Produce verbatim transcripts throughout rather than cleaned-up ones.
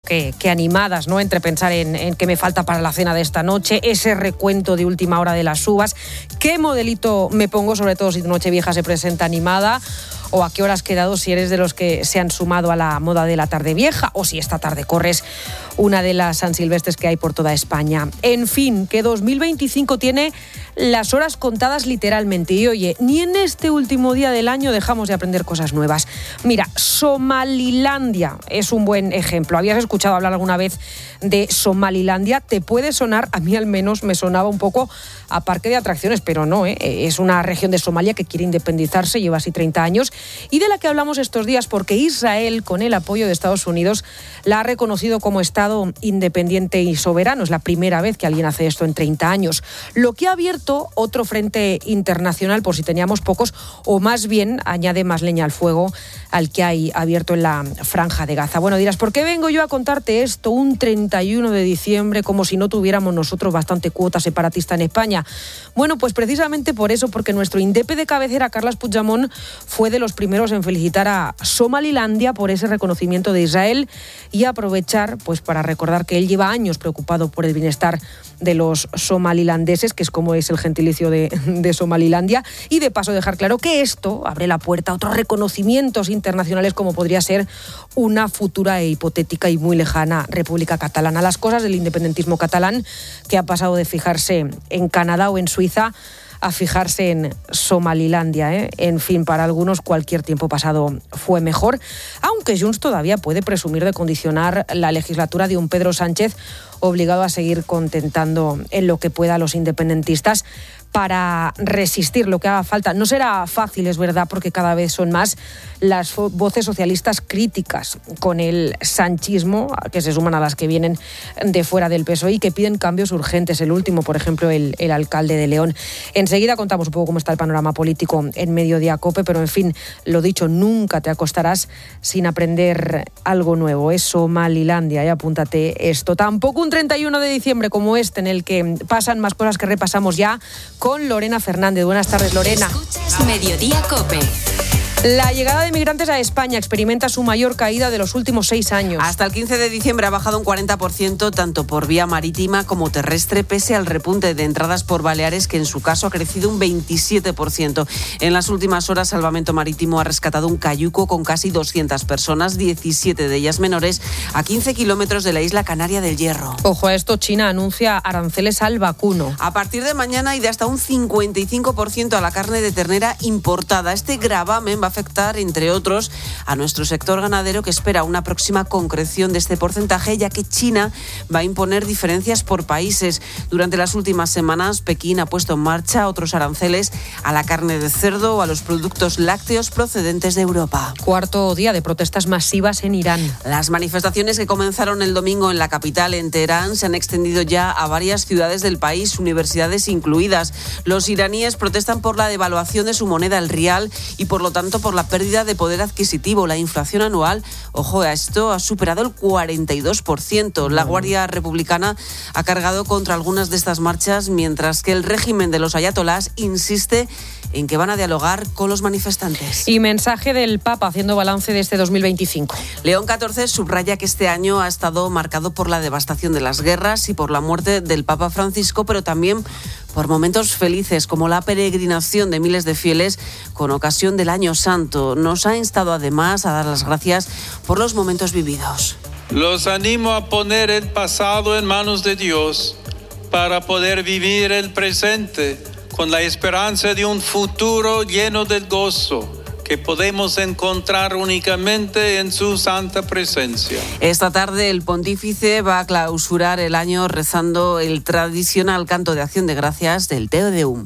que, que animadas, ¿no? Entre pensar en, en qué me falta para la cena de esta noche, ese recuento de última hora de las uvas, qué modelito me pongo, sobre todo si tu Nochevieja se presenta animada, o a qué hora has quedado si eres de los que se han sumado a la moda de la tarde vieja, o si esta tarde corres una de las San Silvestres que hay por toda España. En fin, que dos mil veinticinco tiene las horas contadas literalmente. Y oye, ni en este último día del año dejamos de aprender cosas nuevas. Mira, Somalilandia es un buen ejemplo. ¿Habías escuchado hablar alguna vez de Somalilandia? Te puede sonar, a mí al menos me sonaba un poco a parque de atracciones, pero no, ¿eh? Es una región de Somalia que quiere independizarse, lleva así treinta años, y de la que hablamos estos días porque Israel, con el apoyo de Estados Unidos, la ha reconocido como Estado independiente y soberano. Es la primera vez que alguien hace esto en treinta años. Lo que ha abierto otro frente internacional, por si teníamos pocos, o más bien añade más leña al fuego al que hay abierto en la Franja de Gaza. Bueno, dirás, ¿por qué vengo yo a contarte esto un treinta y uno de diciembre como si no tuviéramos nosotros bastante cuota separatista en España? Bueno, pues precisamente por eso, porque nuestro indepe de cabecera, Carles Puigdemont, fue de los primeros en felicitar a Somalilandia por ese reconocimiento de Israel y aprovechar pues para recordar que él lleva años preocupado por el bienestar de los somalilandeses, que es como es el gentilicio de, de Somalilandia, y de paso dejar claro que esto abre la puerta a otros reconocimientos internacionales como podría ser una futura e hipotética y muy lejana República Catalana. Las cosas del independentismo catalán, que ha pasado de fijarse en Canadá o en Suiza a fijarse en Somalilandia, ¿eh? En fin, para algunos cualquier tiempo pasado fue mejor, aunque Junts todavía puede presumir de condicionar la legislatura de un Pedro Sánchez obligado a seguir contentando en lo que pueda a los independentistas para resistir lo que haga falta. No será fácil, es verdad, porque cada vez son más las voces socialistas críticas con el sanchismo, que se suman a las que vienen de fuera del P S O E y que piden cambios urgentes. El último, por ejemplo, el, el alcalde de León. Enseguida contamos un poco cómo está el panorama político en Mediodía Cope, pero en fin, lo dicho, nunca te acostarás sin aprender algo nuevo. Es Somalilandia, y apúntate esto. Tampoco un treinta y uno de diciembre como este, en el que pasan más cosas que repasamos ya con Lorena Fernández. Buenas tardes, Lorena. Escuchas Mediodía Cope. La llegada de migrantes a España experimenta su mayor caída de los últimos seis años. Hasta el quince de diciembre ha bajado un cuarenta por ciento tanto por vía marítima como terrestre, pese al repunte de entradas por Baleares, que en su caso ha crecido un veintisiete por ciento. En las últimas horas, Salvamento Marítimo ha rescatado un cayuco con casi doscientas personas, diecisiete de ellas menores, a quince kilómetros de la isla canaria del Hierro. Ojo a esto, China anuncia aranceles al vacuno. A partir de mañana y de hasta un cincuenta y cinco por ciento a la carne de ternera importada. Este gravamen va a afectar, entre otros, a nuestro sector ganadero, que espera una próxima concreción de este porcentaje, ya que China va a imponer diferencias por países. Durante las últimas semanas, Pekín ha puesto en marcha otros aranceles a la carne de cerdo o a los productos lácteos procedentes de Europa. Cuarto día de protestas masivas en Irán. Las manifestaciones que comenzaron el domingo en la capital, en Teherán, se han extendido ya a varias ciudades del país, universidades incluidas. Los iraníes protestan por la devaluación de su moneda, el rial, y por lo tanto por la pérdida de poder adquisitivo. La inflación anual, ojo a esto, ha superado el cuarenta y dos por ciento. La Guardia Republicana ha cargado contra algunas de estas marchas, mientras que el régimen de los ayatolás insiste en que van a dialogar con los manifestantes. Y mensaje del Papa haciendo balance de este dos mil veinticinco. León catorce subraya que este año ha estado marcado por la devastación de las guerras y por la muerte del Papa Francisco, pero también por momentos felices, como la peregrinación de miles de fieles con ocasión del Año Santo. Nos ha instado además a dar las gracias por los momentos vividos. Los animo a poner el pasado en manos de Dios para poder vivir el presente con la esperanza de un futuro lleno de gozo que podemos encontrar únicamente en su santa presencia. Esta tarde el pontífice va a clausurar el año rezando el tradicional canto de acción de gracias del Te Deum.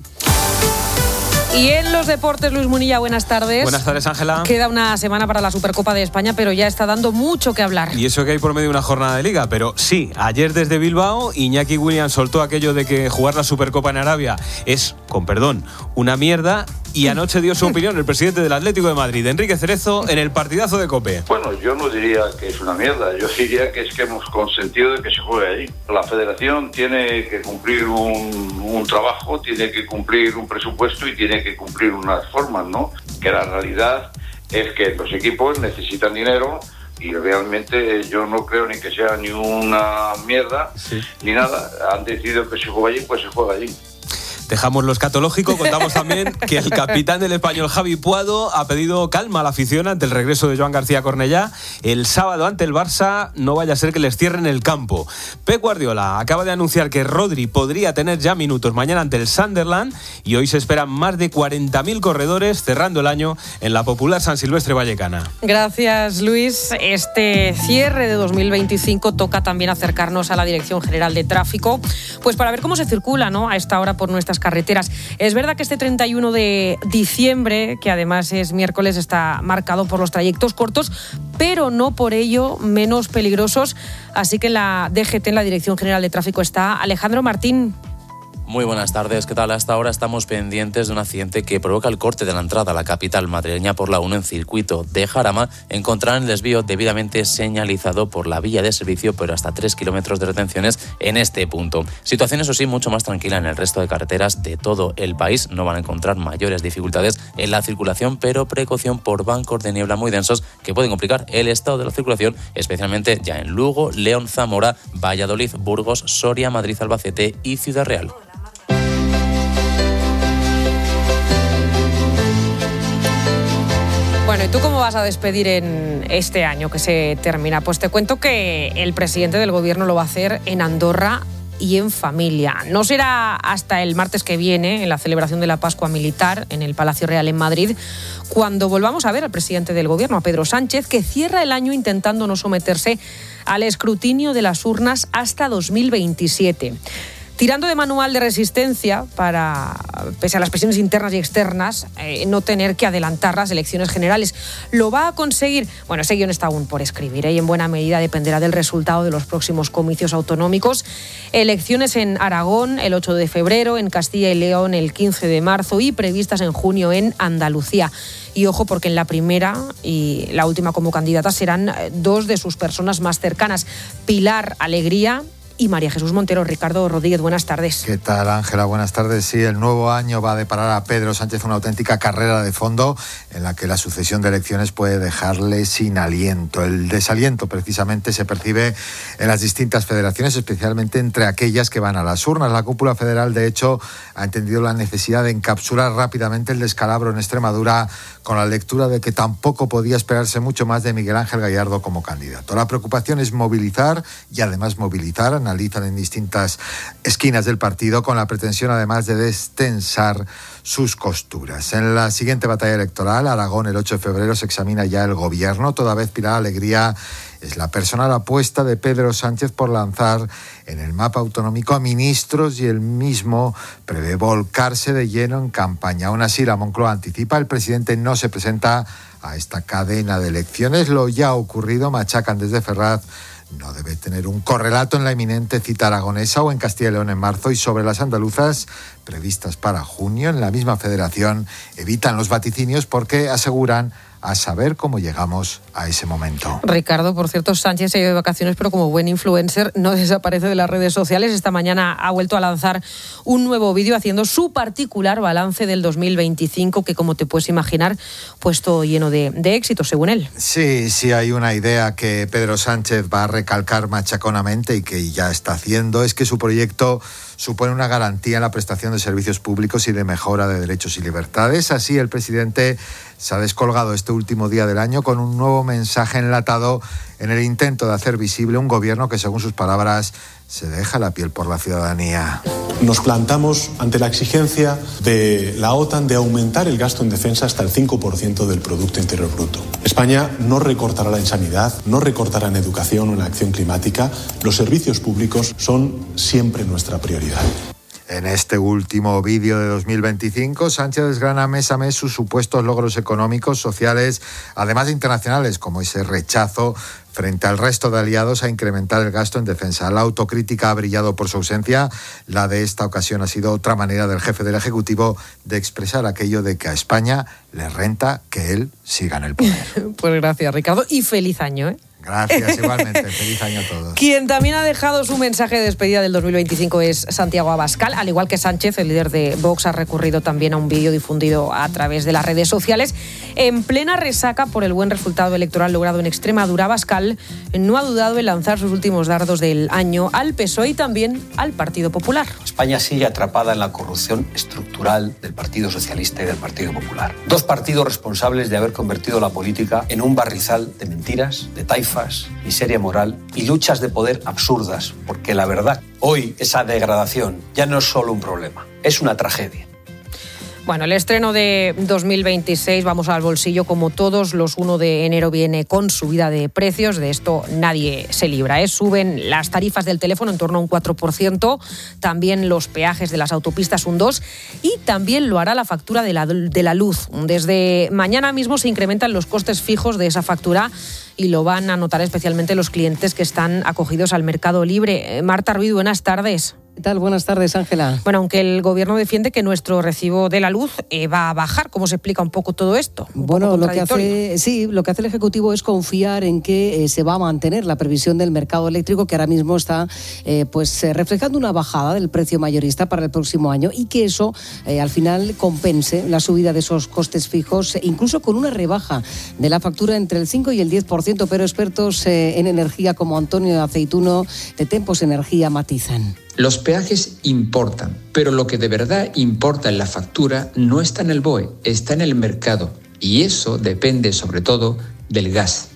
Y en los deportes, Luis Munilla, buenas tardes. Buenas tardes, Ángela. Queda una semana para la Supercopa de España, pero ya está dando mucho que hablar. Y eso que hay por medio de una jornada de liga, pero sí, ayer desde Bilbao, Iñaki Williams soltó aquello de que jugar la Supercopa en Arabia es, con perdón, una mierda. Y anoche dio su opinión el presidente del Atlético de Madrid, Enrique Cerezo, en el partidazo de COPE. Bueno, yo no diría que es una mierda, yo diría que es que hemos consentido de que se juegue ahí. La federación tiene que cumplir un, un trabajo, tiene que cumplir un presupuesto y tiene que cumplir unas formas, ¿no? Que la realidad es que los equipos necesitan dinero y realmente yo no creo ni que sea ni una mierda, sí. ni nada. Han decidido que se juega allí, pues se juega allí. Dejamos lo escatológico, contamos también que el capitán del Español, Javi Puado, ha pedido calma a la afición ante el regreso de Joan García Cornellá. El sábado ante el Barça no vaya a ser que les cierren el campo. Pep Guardiola acaba de anunciar que Rodri podría tener ya minutos mañana ante el Sunderland y hoy se esperan más de cuarenta mil corredores cerrando el año en la popular San Silvestre vallecana. Gracias, Luis. Este cierre de dos mil veinticinco toca también acercarnos a la Dirección General de Tráfico, pues para ver cómo se circula, ¿no?, a esta hora por nuestras carreteras. Es verdad que este treinta y uno de diciembre, que además es miércoles, está marcado por los trayectos cortos, pero no por ello menos peligrosos. Así que en la D G T, en la Dirección General de Tráfico, está Alejandro Martín. Muy buenas tardes, ¿qué tal? Hasta ahora estamos pendientes de un accidente que provoca el corte de la entrada a la capital madrileña por la uno en circuito de Jarama. Encontrarán el desvío debidamente señalizado por la vía de servicio, pero hasta tres kilómetros de retenciones en este punto. Situación, eso sí, mucho más tranquila en el resto de carreteras de todo el país. No van a encontrar mayores dificultades en la circulación, pero precaución por bancos de niebla muy densos que pueden complicar el estado de la circulación, especialmente ya en Lugo, León, Zamora, Valladolid, Burgos, Soria, Madrid, Albacete y Ciudad Real. Bueno, ¿y tú cómo vas a despedir en este año que se termina? Pues te cuento que el presidente del gobierno lo va a hacer en Andorra y en familia. No será hasta el martes que viene, en la celebración de la Pascua Militar en el Palacio Real en Madrid, cuando volvamos a ver al presidente del gobierno, a Pedro Sánchez, que cierra el año intentando no someterse al escrutinio de las urnas hasta dos mil veintisiete. Tirando de manual de resistencia para, pese a las presiones internas y externas, eh, no tener que adelantar las elecciones generales. ¿Lo va a conseguir? Bueno, ese guión está aún por escribir, ¿eh? Y en buena medida dependerá del resultado de los próximos comicios autonómicos. Elecciones en Aragón el ocho de febrero, en Castilla y León el quince de marzo y previstas en junio en Andalucía. Y ojo, porque en la primera y la última como candidata serán dos de sus personas más cercanas, Pilar Alegría y María Jesús Montero. Ricardo Rodríguez, buenas tardes. ¿Qué tal, Ángela? Buenas tardes. Sí, el nuevo año va a deparar a Pedro Sánchez una auténtica carrera de fondo en la que la sucesión de elecciones puede dejarle sin aliento. El desaliento, precisamente, se percibe en las distintas federaciones, especialmente entre aquellas que van a las urnas. La cúpula federal, de hecho, ha entendido la necesidad de encapsular rápidamente el descalabro en Extremadura con la lectura de que tampoco podía esperarse mucho más de Miguel Ángel Gallardo como candidato. La preocupación es movilizar y además movilizar. Analizan en distintas esquinas del partido con la pretensión además de destensar sus costuras. En la siguiente batalla electoral, Aragón, el ocho de febrero, se examina ya el gobierno. Toda vez Pilar Alegría es la personal apuesta de Pedro Sánchez por lanzar en el mapa autonómico a ministros y él mismo prevé volcarse de lleno en campaña. Aún así, la Moncloa anticipa, el presidente no se presenta a esta cadena de elecciones. Lo ya ocurrido, machacan desde Ferraz, no debe tener un correlato en la inminente cita aragonesa o en Castilla y León en marzo. Y sobre las andaluzas previstas para junio, en la misma federación evitan los vaticinios porque aseguran a saber cómo llegamos a ese momento. Ricardo, por cierto, Sánchez se ha ido de vacaciones, pero como buen influencer no desaparece de las redes sociales. Esta mañana ha vuelto a lanzar un nuevo vídeo haciendo su particular balance del dos mil veinticinco, que, como te puedes imaginar, pues todo lleno de, de éxito, según él. Sí, sí, hay una idea que Pedro Sánchez va a recalcar machaconamente y que ya está haciendo, es que su proyecto supone una garantía en la prestación de servicios públicos y de mejora de derechos y libertades. Así, el presidente se ha descolgado este último día del año con un nuevo mensaje enlatado en el intento de hacer visible un gobierno que, según sus palabras, se deja la piel por la ciudadanía. Nos plantamos ante la exigencia de la OTAN de aumentar el gasto en defensa hasta el cinco por ciento del Producto Interior Bruto. España no recortará en sanidad, no recortará en educación o en acción climática. Los servicios públicos son siempre nuestra prioridad. En este último vídeo de dos mil veinticinco, Sánchez desgrana mes a mes sus supuestos logros económicos, sociales, además de internacionales, como ese rechazo frente al resto de aliados a incrementar el gasto en defensa. La autocrítica ha brillado por su ausencia. La de esta ocasión ha sido otra manera del jefe del Ejecutivo de expresar aquello de que a España le renta que él siga en el poder. Pues gracias, Ricardo, y feliz año, ¿eh? Gracias, igualmente. Feliz año a todos. Quien también ha dejado su mensaje de despedida del dos mil veinticinco es Santiago Abascal. Al igual que Sánchez, el líder de Vox ha recurrido también a un vídeo difundido a través de las redes sociales. En plena resaca por el buen resultado electoral logrado en Extremadura, Abascal no ha dudado en lanzar sus últimos dardos del año al P S O E y también al Partido Popular. España sigue atrapada en la corrupción estructural del Partido Socialista y del Partido Popular. Dos partidos responsables de haber convertido la política en un barrizal de mentiras, de taifas, miseria moral y luchas de poder absurdas, porque la verdad, hoy esa degradación ya no es solo un problema, es una tragedia. Bueno, el estreno de dos mil veintiséis, vamos al bolsillo como todos, los uno de enero viene con subida de precios, de esto nadie se libra, ¿eh? Suben las tarifas del teléfono en torno a un cuatro por ciento, también los peajes de las autopistas un dos por ciento y también lo hará la factura de la, de la luz. Desde mañana mismo se incrementan los costes fijos de esa factura y lo van a notar especialmente los clientes que están acogidos al mercado libre. Marta Ruiz, buenas tardes. ¿Qué tal? Buenas tardes, Ángela. Bueno, aunque el Gobierno defiende que nuestro recibo de la luz eh, va a bajar, ¿cómo se explica un poco todo esto? Bueno, lo que hace, sí, lo que hace el Ejecutivo es confiar en que eh, se va a mantener la previsión del mercado eléctrico, que ahora mismo está eh, pues eh, reflejando una bajada del precio mayorista para el próximo año y que eso eh, al final compense la subida de esos costes fijos, incluso con una rebaja de la factura entre el cinco y el diez por ciento, pero expertos eh, en energía como Antonio Aceituno de Tempos Energía matizan. Los peajes importan, pero lo que de verdad importa en la factura no está en el B O E, está en el mercado. Y eso depende sobre todo del gas.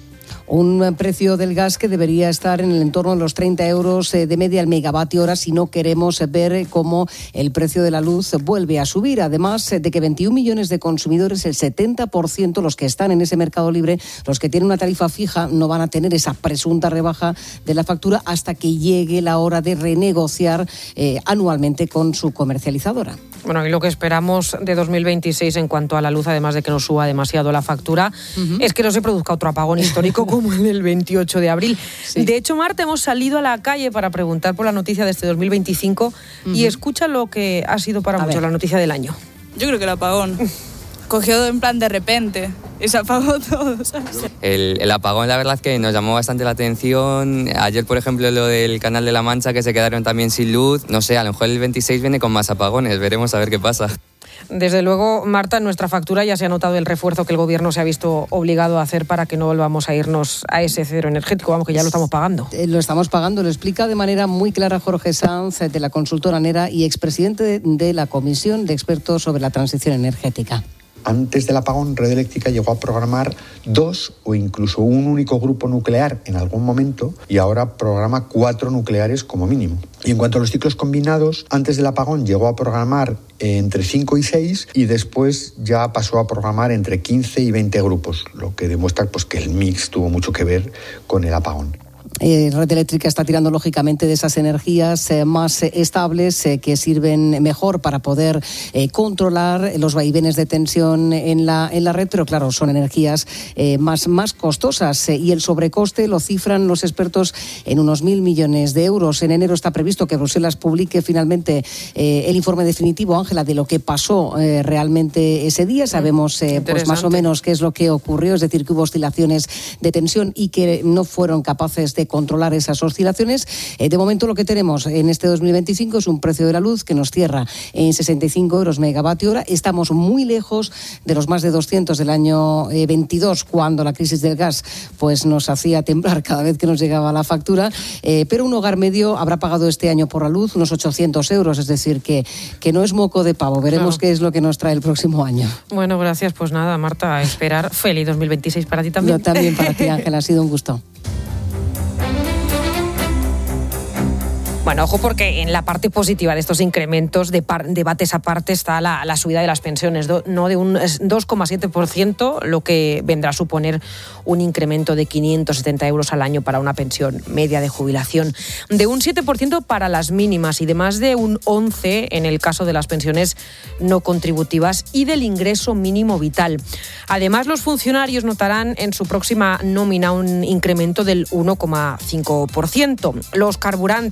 Un precio del gas que debería estar en el entorno de los treinta euros de media al megavatio hora si no queremos ver cómo el precio de la luz vuelve a subir. Además de que veintiún millones de consumidores, el setenta por ciento, los que están en ese mercado libre, los que tienen una tarifa fija, no van a tener esa presunta rebaja de la factura hasta que llegue la hora de renegociar eh, anualmente con su comercializadora. Bueno, y lo que esperamos de dos mil veintiséis en cuanto a la luz, además de que no suba demasiado la factura, uh-huh. es que no se produzca otro apagón histórico como el del veintiocho de abril. Sí. De hecho, Marta, hemos salido a la calle para preguntar por la noticia de este dos mil veinticinco uh-huh. y escucha lo que ha sido para a muchos ver. la noticia del año. Yo creo que el apagón cogió en plan de repente y se apagó todo, ¿sabes? El, el apagón, la verdad, que nos llamó bastante la atención. Ayer, por ejemplo, lo del Canal de la Mancha, que se quedaron también sin luz. No sé, a lo mejor el veintiséis viene con más apagones. Veremos a ver qué pasa. Desde luego, Marta, en nuestra factura ya se ha notado el refuerzo que el Gobierno se ha visto obligado a hacer para que no volvamos a irnos a ese cero energético. Vamos, que ya lo estamos pagando. Eh, lo estamos pagando. Lo explica de manera muy clara Jorge Sanz, de la consultora NERA y expresidente de, de la Comisión de Expertos sobre la Transición Energética. Antes del apagón, Red Eléctrica llegó a programar dos o incluso un único grupo nuclear en algún momento y ahora programa cuatro nucleares como mínimo. Y en cuanto a los ciclos combinados, antes del apagón llegó a programar entre cinco y seis y después ya pasó a programar entre quince y veinte grupos, lo que demuestra pues, que el mix tuvo mucho que ver con el apagón. Eh, Red Eléctrica está tirando lógicamente de esas energías eh, más eh, estables eh, que sirven mejor para poder eh, controlar los vaivenes de tensión en la, en la red, pero claro, son energías eh, más, más costosas eh, y el sobrecoste lo cifran los expertos en unos mil millones de euros. En enero está previsto que Bruselas publique finalmente eh, el informe definitivo, Ángela, de lo que pasó eh, realmente ese día. Sabemos eh, pues más o menos qué es lo que ocurrió, es decir, que hubo oscilaciones de tensión y que no fueron capaces de controlar esas oscilaciones. Eh, de momento lo que tenemos en este dos mil veinticinco es un precio de la luz que nos cierra en sesenta y cinco euros megavatio hora. Estamos muy lejos de los más de doscientos del año eh, veintidós, cuando la crisis del gas pues nos hacía temblar cada vez que nos llegaba la factura, eh, pero un hogar medio habrá pagado este año por la luz unos ochocientos euros, es decir, que, que no es moco de pavo. Veremos claro. qué es lo que nos trae el próximo año. Bueno, gracias. Pues nada, Marta, a esperar. Feliz dos mil veintiséis para ti también. Yo también para ti, Ángela, ha sido un gusto. Bueno, ojo, porque en la parte positiva de estos incrementos, de par, debates aparte, está la, la subida de las pensiones, do, no de un dos coma siete por ciento, lo que vendrá a suponer un incremento de quinientos setenta euros al año para una pensión media de jubilación, de un siete por ciento para las mínimas y de más de un once por ciento en el caso de las pensiones no contributivas y del ingreso mínimo vital. Además, los funcionarios notarán en su próxima nómina un incremento del uno coma cinco por ciento. Los carburantes también nos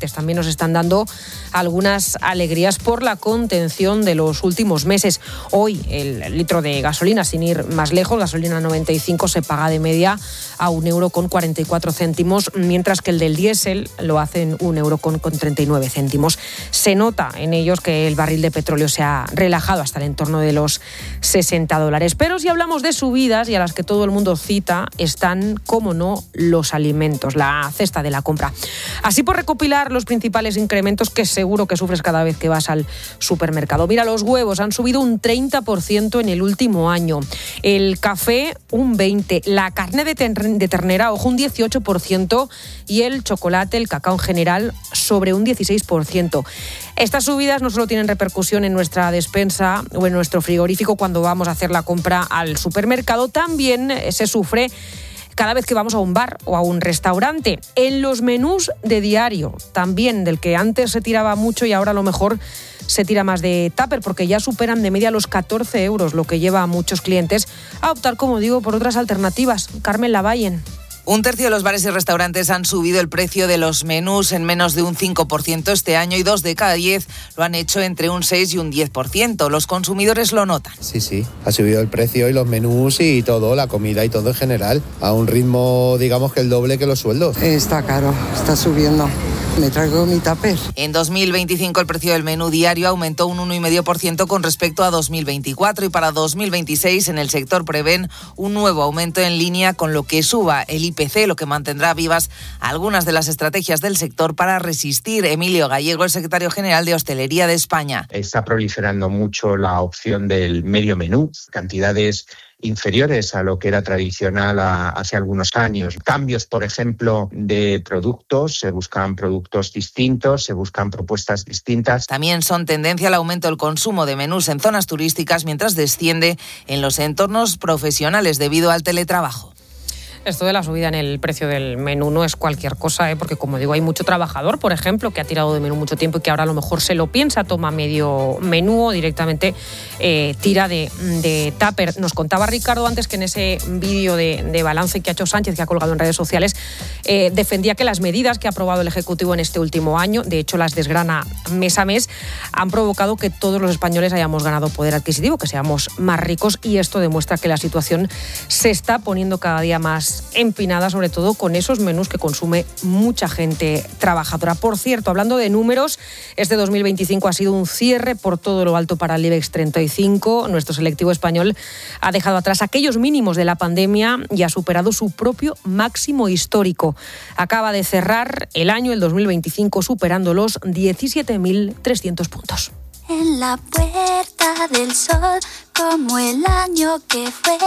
nos están dando algunas alegrías por la contención de los últimos meses. Hoy el litro de gasolina, sin ir más lejos, gasolina noventa y cinco, se paga de media a un euro con cuarenta y cuatro céntimos, mientras que el del diésel lo hacen un euro con treinta y nueve céntimos. Se nota en ellos que el barril de petróleo se ha relajado hasta el entorno de los sesenta dólares. Pero si hablamos de subidas, y a las que todo el mundo cita, están, como no, los alimentos, la cesta de la compra. Así, por recopilar los principales incrementos que seguro que sufres cada vez que vas al supermercado. Mira, los huevos han subido un treinta por ciento en el último año, el café un veinte por ciento, la carne de, ter- de ternera, ojo, un dieciocho por ciento, y el chocolate, el cacao en general, sobre un dieciséis por ciento. Estas subidas no solo tienen repercusión en nuestra despensa o en nuestro frigorífico cuando vamos a hacer la compra al supermercado, también se sufre cada vez que vamos a un bar o a un restaurante. En los menús de diario, también, del que antes se tiraba mucho y ahora a lo mejor se tira más de tupper, porque ya superan de media los catorce euros, lo que lleva a muchos clientes a optar, como digo, por otras alternativas. Carmen Lavallen. Un tercio de los bares y restaurantes han subido el precio de los menús en menos de un cinco por ciento este año, y dos de cada diez lo han hecho entre un seis y un diez por ciento. Los consumidores lo notan. Sí, sí, ha subido el precio y los menús y todo, la comida y todo en general, a un ritmo, digamos, que el doble que los sueldos. Está caro, está subiendo. Me traigo mi tupper. En dos mil veinticinco el precio del menú diario aumentó un uno coma cinco por ciento con respecto a dos mil veinticuatro, y para dos mil veintiséis en el sector prevén un nuevo aumento en línea con lo que suba el I P C, lo que mantendrá vivas algunas de las estrategias del sector para resistir. Emilio Gallego, el secretario general de Hostelería de España. Está proliferando mucho la opción del medio menú, cantidades inferiores a lo que era tradicional a, hace algunos años. Cambios, por ejemplo, de productos, se buscan productos distintos, se buscan propuestas distintas. También son tendencia el aumento del consumo de menús en zonas turísticas, mientras desciende en los entornos profesionales debido al teletrabajo. Esto de la subida en el precio del menú no es cualquier cosa, ¿eh? Porque, como digo, hay mucho trabajador, por ejemplo, que ha tirado de menú mucho tiempo y que ahora a lo mejor se lo piensa, toma medio menú o directamente eh, tira de, de tupper. Nos contaba Ricardo antes que en ese vídeo de, de balance que ha hecho Sánchez, que ha colgado en redes sociales, eh, defendía que las medidas que ha aprobado el Ejecutivo en este último año, de hecho las desgrana mes a mes, han provocado que todos los españoles hayamos ganado poder adquisitivo, que seamos más ricos, y esto demuestra que la situación se está poniendo cada día más empinada, sobre todo con esos menús que consume mucha gente trabajadora. Por cierto, hablando de números, este dos mil veinticinco ha sido un cierre por todo lo alto para el IBEX treinta y cinco. Nuestro selectivo español ha dejado atrás aquellos mínimos de la pandemia y ha superado su propio máximo histórico. Acaba de cerrar el año, el dos mil veinticinco, superando los diecisiete mil trescientos puntos. En la puerta del sol, como el año que fue.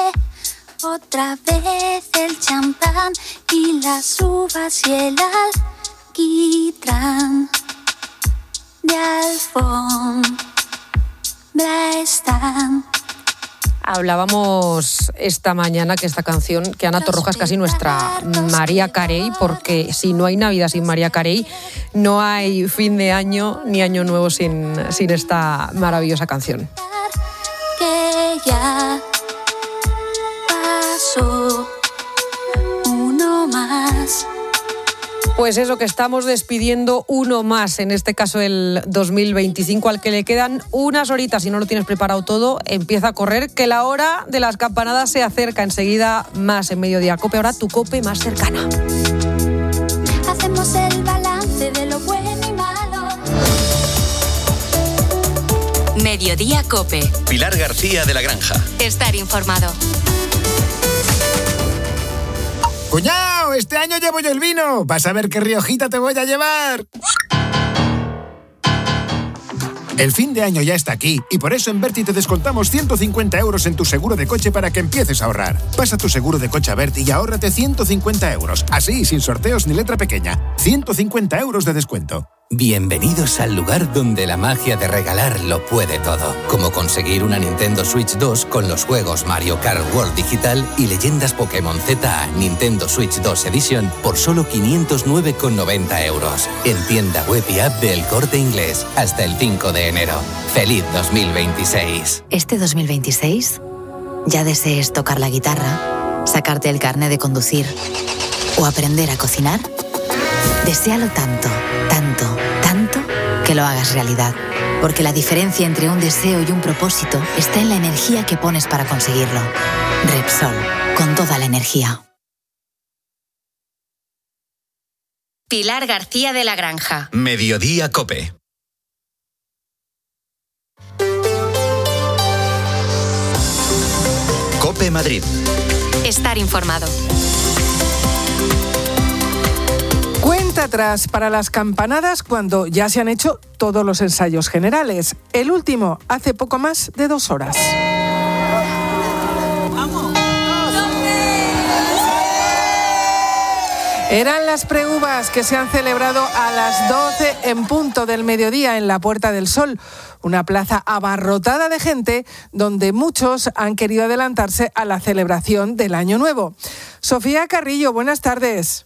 Otra vez el champán y las uvas y el alquitrán de Alfombra están. Hablábamos esta mañana que esta canción, que Ana Torroja es casi nuestra María Carey, porque si no hay Navidad sin María Carey, no hay fin de año ni año nuevo sin, sin esta maravillosa canción. Que ya uno más. Pues eso, que estamos despidiendo uno más, en este caso el dos mil veinticinco, al que le quedan unas horitas. Si no lo tienes preparado todo, empieza a correr, que la hora de las campanadas se acerca. Enseguida más en Mediodía Cope, ahora tu Cope más cercana. Hacemos el balance de lo bueno y malo. Mediodía Cope. Pilar García de la Granja. Estar informado. ¡Cuñao! Este año llevo yo el vino. Vas a ver qué riojita te voy a llevar. El fin de año ya está aquí y por eso en Berti te descontamos ciento cincuenta euros en tu seguro de coche para que empieces a ahorrar. Pasa tu seguro de coche a Berti y ahórrate ciento cincuenta euros. Así, sin sorteos ni letra pequeña. ciento cincuenta euros de descuento. Bienvenidos al lugar donde la magia de regalar lo puede todo. Como conseguir una Nintendo Switch dos con los juegos Mario Kart World Digital y Leyendas Pokémon Z A Nintendo Switch dos Edition por solo quinientos nueve con noventa euros. En tienda web y app del Corte Inglés hasta el cinco de enero. ¡Feliz dos mil veintiséis! Este dos mil veintiséis ya desees tocar la guitarra, sacarte el carné de conducir o aprender a cocinar. Deséalo tanto, tanto, tanto que lo hagas realidad. Porque la diferencia entre un deseo y un propósito está en la energía que pones para conseguirlo. Repsol, con toda la energía. Pilar García de la Granja. Mediodía COPE. COPE Madrid. Estar informado. Cuenta atrás para las campanadas cuando ya se han hecho todos los ensayos generales. El último hace poco más de dos horas. Eran las preuvas que se han celebrado a las doce en punto del mediodía en la Puerta del Sol, una plaza abarrotada de gente donde muchos han querido adelantarse a la celebración del Año Nuevo. Sofía Carrillo, buenas tardes.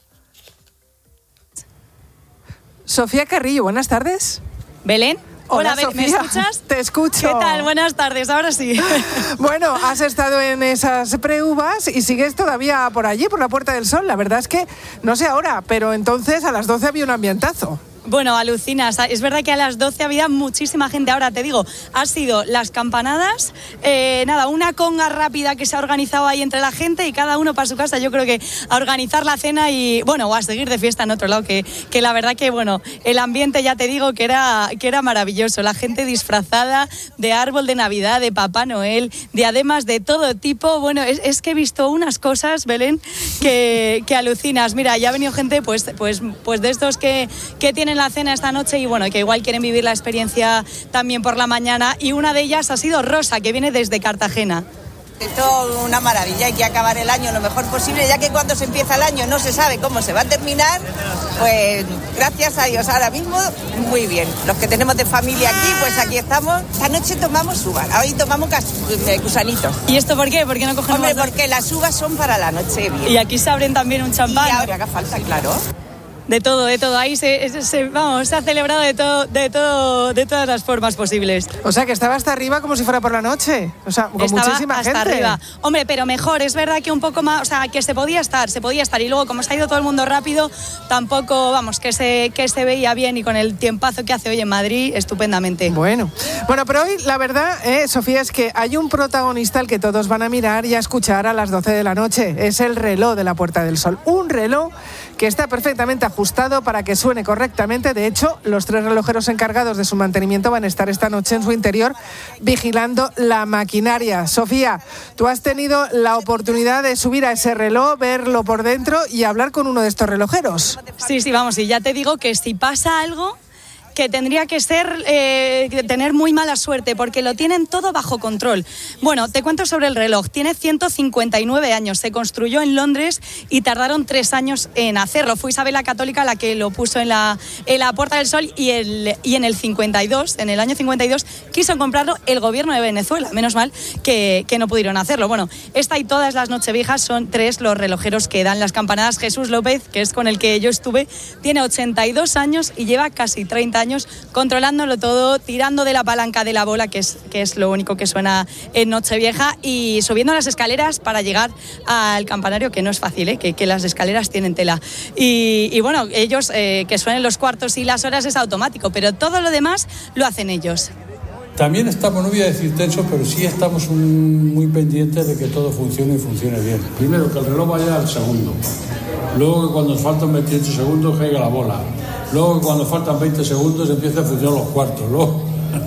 Sofía Carrillo, buenas tardes. ¿Belén? Hola, Hola, ¿me escuchas? Te escucho. ¿Qué tal? Buenas tardes, ahora sí. Bueno, has estado en esas preuvas y sigues todavía por allí, por la Puerta del Sol. La verdad es que, no sé ahora, pero entonces a las doce había un ambientazo. Bueno, alucinas. Es verdad que a las doce había muchísima gente. Ahora te digo, ha sido las campanadas, eh, nada, una conga rápida que se ha organizado ahí entre la gente y cada uno para su casa. Yo creo que a organizar la cena y, bueno, o a seguir de fiesta en otro lado, que, que la verdad que, bueno, el ambiente ya te digo que era, que era maravilloso. La gente disfrazada de árbol de Navidad, de Papá Noel, diademas de todo tipo. Bueno, es, es que he visto unas cosas, Belén, que, que alucinas. Mira, ya ha venido gente, pues, pues, pues de estos que, que tienen la cena esta noche y bueno, que igual quieren vivir la experiencia también por la mañana, y una de ellas ha sido Rosa, que viene desde Cartagena. Esto es una maravilla, hay que acabar el año lo mejor posible, ya que cuando se empieza el año no se sabe cómo se va a terminar, pues gracias a Dios ahora mismo muy bien. Los que tenemos de familia aquí, pues aquí estamos. Esta noche tomamos uvas, hoy tomamos gusanitos. ¿Y esto por qué? ¿Por qué no cogemos? Hombre, porque las uvas son para la noche bien. Y aquí se abren también un champán. Y ahora haga falta, claro. De todo, de todo. Ahí se, se, vamos, se ha celebrado de todo, de todo, de todas las formas posibles. O sea, que estaba hasta arriba como si fuera por la noche. O sea, con estaba muchísima hasta gente. arriba. Hombre, pero mejor. Es verdad que un poco más, o sea, que se podía estar, se podía estar. Y luego, como se ha ido todo el mundo rápido, tampoco, vamos, que se, que se veía bien, y con el tiempazo que hace hoy en Madrid, estupendamente. Bueno, bueno, pero hoy la verdad, eh, Sofía, es que hay un protagonista al que todos van a mirar y a escuchar a las doce de la noche. Es el reloj de la Puerta del Sol. Un reloj que está perfectamente ajustado para que suene correctamente. De hecho, los tres relojeros encargados de su mantenimiento van a estar esta noche en su interior vigilando la maquinaria. Sofía, tú has tenido la oportunidad de subir a ese reloj, verlo por dentro y hablar con uno de estos relojeros. Sí, sí, vamos, y ya te digo que si pasa algo, que tendría que ser eh, tener muy mala suerte, porque lo tienen todo bajo control. Bueno, te cuento sobre el reloj. Tiene ciento cincuenta y nueve años, se construyó en Londres y tardaron tres años en hacerlo. Fue Isabel la Católica la que lo puso en la, en la Puerta del Sol, y, el, y en el cincuenta y dos, en el año cincuenta y dos, quiso comprarlo el gobierno de Venezuela. Menos mal que, que no pudieron hacerlo. Bueno, esta y todas las Nocheviejas son tres los relojeros que dan las campanadas. Jesús López, que es con el que yo estuve, tiene ochenta y dos años y lleva casi treinta años controlándolo todo, tirando de la palanca de la bola, que es, que es lo único que suena en Nochevieja, y subiendo las escaleras para llegar al campanario, que no es fácil, ¿eh? que, que las escaleras tienen tela. Y, y bueno, ellos, eh, que suenen los cuartos y las horas es automático, pero todo lo demás lo hacen ellos. También estamos, no voy a decir tensos, pero sí estamos un, muy pendientes de que todo funcione y funcione bien. Primero, que el reloj vaya al segundo. Luego, que cuando faltan veintiocho segundos caiga la bola. Luego, que cuando faltan veinte segundos empieza a funcionar los cuartos. Luego...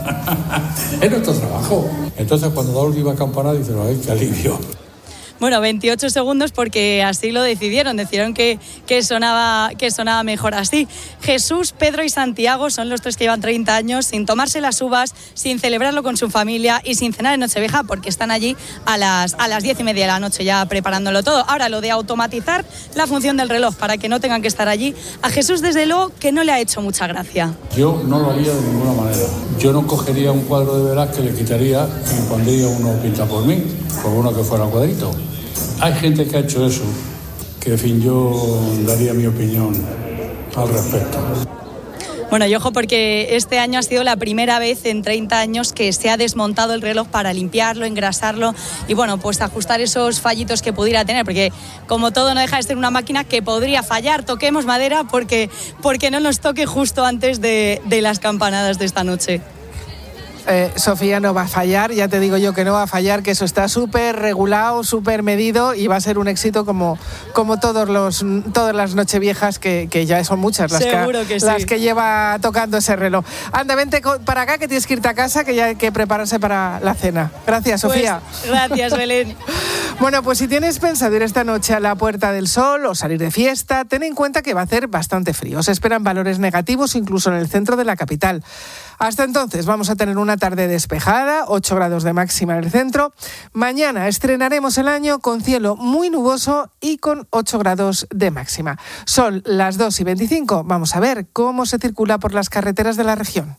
es nuestro trabajo. Entonces, cuando da la última campanada, dicen, ¡ay, qué alivio! Bueno, veintiocho segundos porque así lo decidieron, decidieron que, que, sonaba, que sonaba mejor así. Jesús, Pedro y Santiago son los tres que llevan treinta años sin tomarse las uvas, sin celebrarlo con su familia y sin cenar en Nochevieja, porque están allí a las, a las diez y media de la noche ya preparándolo todo. Ahora, lo de automatizar la función del reloj para que no tengan que estar allí, a Jesús desde luego que no le ha hecho mucha gracia. Yo no lo haría de ninguna manera. Yo no cogería un cuadro de Velázquez, le quitaría y pondría uno pinta por mí, por uno que fuera cuadrito. Hay gente que ha hecho eso, que en fin, yo daría mi opinión al respecto. Bueno, y ojo porque este año ha sido la primera vez en treinta años que se ha desmontado el reloj para limpiarlo, engrasarlo y bueno, pues ajustar esos fallitos que pudiera tener, porque como todo no deja de ser una máquina que podría fallar. Toquemos madera porque, porque no nos toque justo antes de, de las campanadas de esta noche. Eh, Sofía, no va a fallar, ya te digo yo que no va a fallar, que eso está súper regulado, súper medido y va a ser un éxito como, como todos los, todas las nocheviejas, que, que ya son muchas las Seguro que, que sí. las que lleva tocando ese reloj. Anda, vente para acá que tienes que irte a casa, que ya hay que prepararse para la cena. Gracias, Sofía. Pues, gracias, Belén. Bueno, pues si tienes pensado ir esta noche a la Puerta del Sol o salir de fiesta, ten en cuenta que va a hacer bastante frío. Se esperan valores negativos incluso en el centro de la capital. Hasta entonces vamos a tener una tarde despejada, ocho grados de máxima en el centro. Mañana estrenaremos el año con cielo muy nuboso y con ocho grados de máxima. Son las dos y veinticinco. Vamos a ver cómo se circula por las carreteras de la región.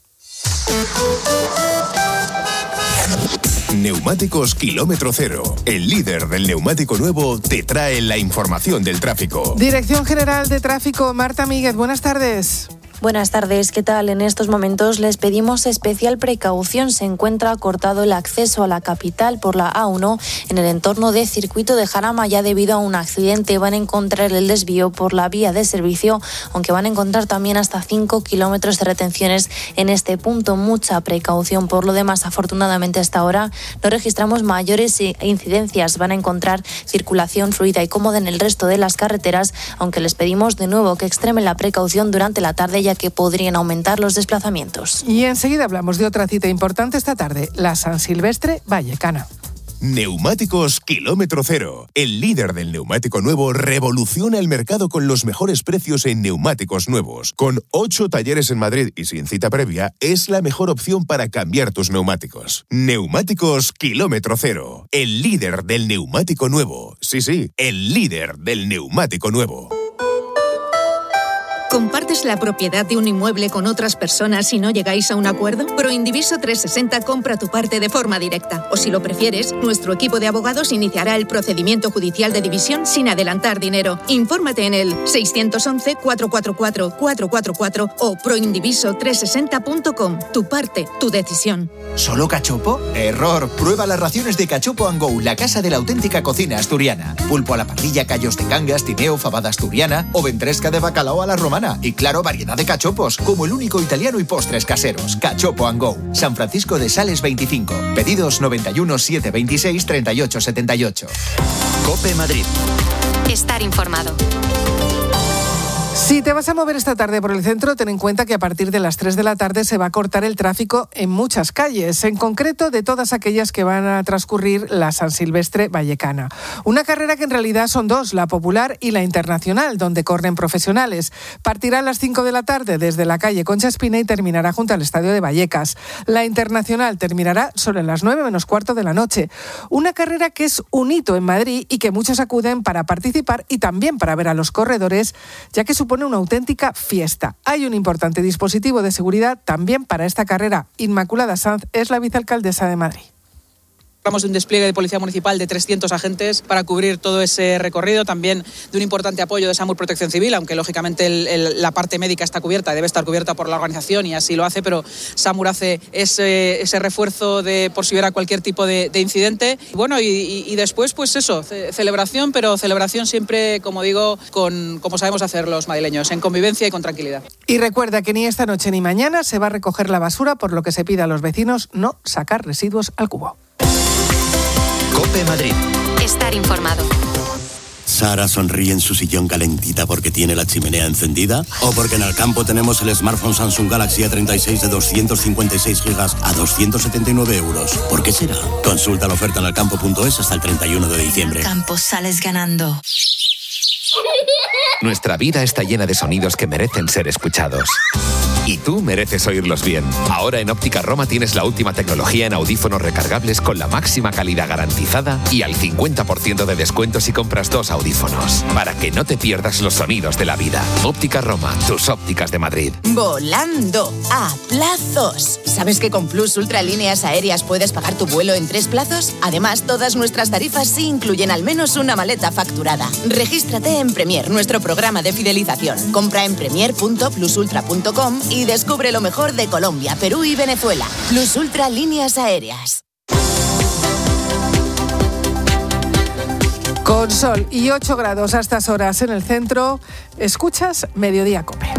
Neumáticos Kilómetro Cero, el líder del neumático nuevo, te trae la información del tráfico. Dirección General de Tráfico, Marta Míguez, buenas tardes. Buenas tardes, ¿qué tal? En estos momentos les pedimos especial precaución. Se encuentra cortado el acceso a la capital por la A uno en el entorno de Circuito de Jarama, ya debido a un accidente. Van a encontrar el desvío por la vía de servicio, aunque van a encontrar también hasta cinco kilómetros de retenciones en este punto. Mucha precaución. Por lo demás, afortunadamente hasta ahora no registramos mayores incidencias. Van a encontrar circulación fluida y cómoda en el resto de las carreteras, aunque les pedimos de nuevo que extremen la precaución durante la tarde, ya que podrían aumentar los desplazamientos. Y enseguida hablamos de otra cita importante esta tarde, la San Silvestre Vallecana. Neumáticos Kilómetro Cero, el líder del neumático nuevo, revoluciona el mercado con los mejores precios en neumáticos nuevos. Con ocho talleres en Madrid y sin cita previa, es la mejor opción para cambiar tus neumáticos. Neumáticos Kilómetro Cero, el líder del neumático nuevo. Sí, sí, el líder del neumático nuevo. ¿Compartes la propiedad de un inmueble con otras personas y no llegáis a un acuerdo? Proindiviso trescientos sesenta compra tu parte de forma directa. O si lo prefieres, nuestro equipo de abogados iniciará el procedimiento judicial de división sin adelantar dinero. Infórmate en el seiscientos once, cuatrocientos cuarenta y cuatro, cuatrocientos cuarenta y cuatro o proindiviso trescientos sesenta punto com. Tu parte, tu decisión. ¿Solo cachopo? Error. Prueba las raciones de Cachopo and Go, la casa de la auténtica cocina asturiana. Pulpo a la parrilla, callos de cangas, tineo, fabada asturiana o ventresca de bacalao a la romana. Y claro, variedad de cachopos, como el único italiano y postres caseros. Cachopo and Go. San Francisco de Sales veinticinco. Pedidos noventa y uno, setecientos veintiséis, treinta y ocho setenta y ocho. COPE Madrid. Estar informado. Si te vas a mover esta tarde por el centro, ten en cuenta que a partir de las tres de la tarde se va a cortar el tráfico en muchas calles, en concreto de todas aquellas que van a transcurrir la San Silvestre Vallecana. Una carrera que en realidad son dos, la popular y la internacional, donde corren profesionales. Partirá a las cinco de la tarde desde la calle Concha Espina y terminará junto al Estadio de Vallecas. La internacional terminará sobre las nueve menos cuarto de la noche. Una carrera que es un hito en Madrid y que muchos acuden para participar y también para ver a los corredores, ya que supone una auténtica fiesta. Hay un importante dispositivo de seguridad también para esta carrera. Inmaculada Sanz es la vicealcaldesa de Madrid. Hablamos de un despliegue de Policía Municipal de trescientos agentes para cubrir todo ese recorrido, también de un importante apoyo de SAMUR Protección Civil, aunque lógicamente el, el, la parte médica está cubierta, debe estar cubierta por la organización y así lo hace, pero SAMUR hace ese, ese refuerzo de por si hubiera cualquier tipo de, de incidente. Bueno, y, y, y después pues eso, ce- celebración, pero celebración siempre, como digo, con como sabemos hacer los madrileños, en convivencia y con tranquilidad. Y recuerda que ni esta noche ni mañana se va a recoger la basura, por lo que se pide a los vecinos no sacar residuos al cubo. COPE Madrid. Estar informado. Sara sonríe en su sillón calentita porque tiene la chimenea encendida o porque en el campo tenemos el smartphone Samsung Galaxy A treinta y seis de doscientos cincuenta y seis gigas a doscientos setenta y nueve euros. ¿Por qué será? Consulta la oferta en alcampo punto es hasta el treinta y uno de diciembre. Campo, sales ganando. Nuestra vida está llena de sonidos que merecen ser escuchados. Y tú mereces oírlos bien. Ahora en Óptica Roma tienes la última tecnología en audífonos recargables con la máxima calidad garantizada y al cincuenta por ciento de descuento si compras dos audífonos. Para que no te pierdas los sonidos de la vida. Óptica Roma, tus ópticas de Madrid. Volando a plazos. ¿Sabes que con Plus Ultralíneas Aéreas puedes pagar tu vuelo en tres plazos? Además, todas nuestras tarifas sí incluyen al menos una maleta facturada. Regístrate en Premier, nuestro programa de fidelización. Compra en premier punto plus ultra punto com y y descubre lo mejor de Colombia, Perú y Venezuela. Plus Ultra Líneas Aéreas. Con sol y ocho grados a estas horas en el centro, escuchas Mediodía COPE.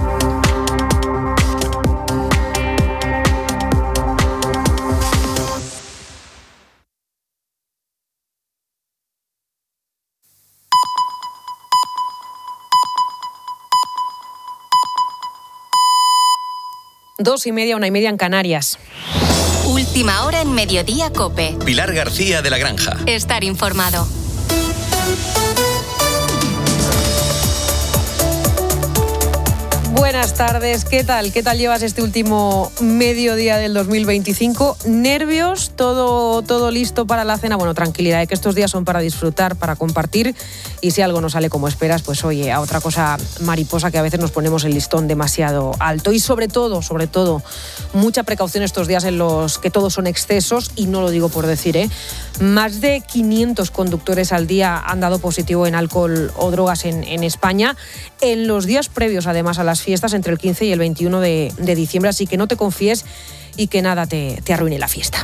Dos y media, una y media en Canarias. Última hora en Mediodía COPE. Pilar García de la Granja. Estar informado. Buenas tardes, ¿qué tal? ¿Qué tal llevas este último mediodía del dos mil veinticinco? ¿Nervios? ¿Todo, todo listo para la cena? Bueno, tranquilidad, ¿eh? Que estos días son para disfrutar, para compartir, y si algo no sale como esperas, pues oye, a otra cosa mariposa, que a veces nos ponemos el listón demasiado alto. Y sobre todo, sobre todo, mucha precaución estos días en los que todos son excesos, y no lo digo por decir, ¿eh? Más de quinientos conductores al día han dado positivo en alcohol o drogas en, en España, en los días previos además a las fiestas entre el quince y el veintiuno de, de diciembre, así que no te confíes y que nada te, te arruine la fiesta.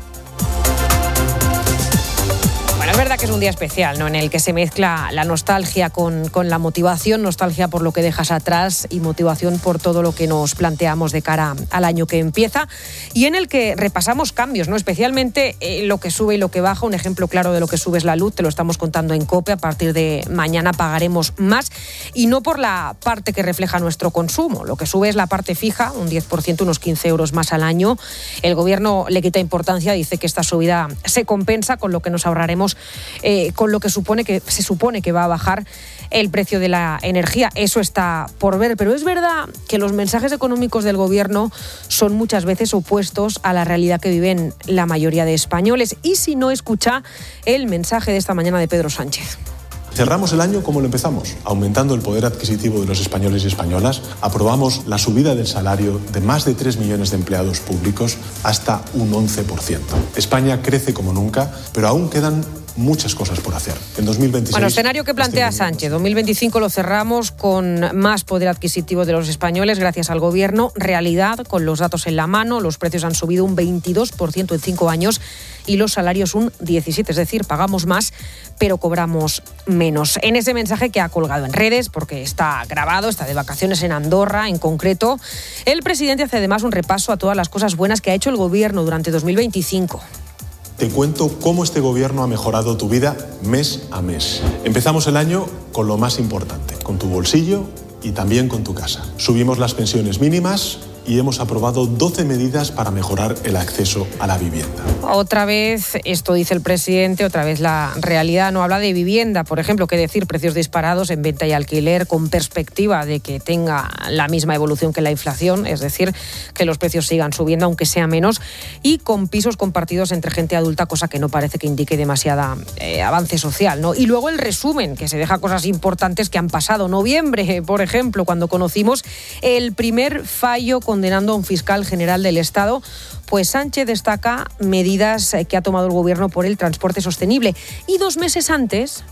Bueno, es verdad que es un día especial, ¿no?, en el que se mezcla la nostalgia con, con la motivación, nostalgia por lo que dejas atrás y motivación por todo lo que nos planteamos de cara al año que empieza, y en el que repasamos cambios, ¿no?, especialmente eh, lo que sube y lo que baja. Un ejemplo claro de lo que sube es la luz, te lo estamos contando en COPE. A partir de mañana pagaremos más, y no por la parte que refleja nuestro consumo. Lo que sube es la parte fija, un diez por ciento, unos quince euros más al año. El gobierno le quita importancia, dice que esta subida se compensa con lo que nos ahorraremos, eh, con lo que supone que se supone que va a bajar el precio de la energía. Eso está por ver, pero es verdad que los mensajes económicos del gobierno son muchas veces opuestos a la realidad que viven la mayoría de españoles. Y si no, escucha el mensaje de esta mañana de Pedro Sánchez. Cerramos el año como lo empezamos, aumentando el poder adquisitivo de los españoles y españolas. Aprobamos la subida del salario de más de tres millones de empleados públicos hasta un once por ciento. España crece como nunca, pero aún quedan muchas cosas por hacer. En dos mil veintiséis... Bueno, escenario que plantea Sánchez. dos mil veinticinco lo cerramos con más poder adquisitivo de los españoles gracias al gobierno. Realidad, con los datos en la mano, los precios han subido un veintidós por ciento en cinco años y los salarios un diecisiete por ciento. Es decir, pagamos más, pero cobramos menos. En ese mensaje que ha colgado en redes, porque está grabado, está de vacaciones en Andorra en concreto, el presidente hace además un repaso a todas las cosas buenas que ha hecho el gobierno durante dos mil veinticinco. Te cuento cómo este gobierno ha mejorado tu vida mes a mes. Empezamos el año con lo más importante, con tu bolsillo y también con tu casa. Subimos las pensiones mínimas y hemos aprobado doce medidas para mejorar el acceso a la vivienda. Otra vez, esto dice el presidente, otra vez la realidad no habla de vivienda. Por ejemplo, qué decir, precios disparados en venta y alquiler con perspectiva de que tenga la misma evolución que la inflación, es decir, que los precios sigan subiendo, aunque sea menos, y con pisos compartidos entre gente adulta, cosa que no parece que indique demasiada eh, avance social, ¿no? Y luego el resumen, que se deja cosas importantes que han pasado. Noviembre, por ejemplo, cuando conocimos el primer fallo condenando a un fiscal general del Estado, pues Sánchez destaca medidas que ha tomado el gobierno por el transporte sostenible. Y dos meses antes...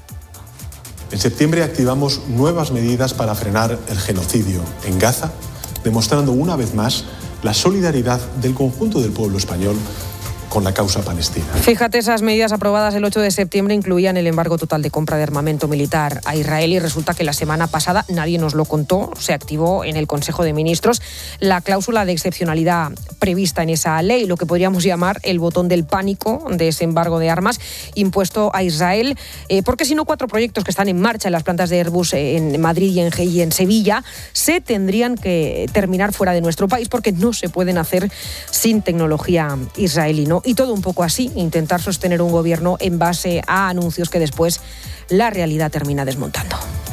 En septiembre activamos nuevas medidas para frenar el genocidio en Gaza, demostrando una vez más la solidaridad del conjunto del pueblo español con la causa palestina. Fíjate, esas medidas aprobadas el ocho de septiembre incluían el embargo total de compra de armamento militar a Israel, y resulta que la semana pasada, nadie nos lo contó, se activó en el Consejo de Ministros la cláusula de excepcionalidad prevista en esa ley, lo que podríamos llamar el botón del pánico de ese embargo de armas impuesto a Israel, eh, porque si no, cuatro proyectos que están en marcha en las plantas de Airbus en Madrid y en, y en Sevilla se tendrían que terminar fuera de nuestro país porque no se pueden hacer sin tecnología israelí, ¿no? Y todo un poco así, intentar sostener un gobierno en base a anuncios que después la realidad termina desmontando.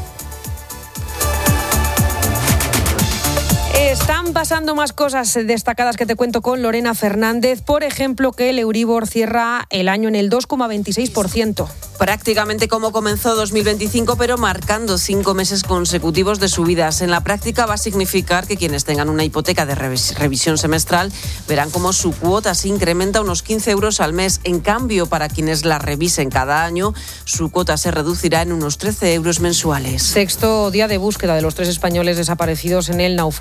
Están pasando más cosas destacadas que te cuento con Lorena Fernández. Por ejemplo, que el Euribor cierra el año en el dos coma veintiséis por ciento. Prácticamente como comenzó dos mil veinticinco, pero marcando cinco meses consecutivos de subidas. En la práctica va a significar que quienes tengan una hipoteca de revis- revisión semestral verán cómo su cuota se incrementa unos quince euros al mes. En cambio, para quienes la revisen cada año, su cuota se reducirá en unos trece euros mensuales. Sexto día de búsqueda de los tres españoles desaparecidos en el naufragio de un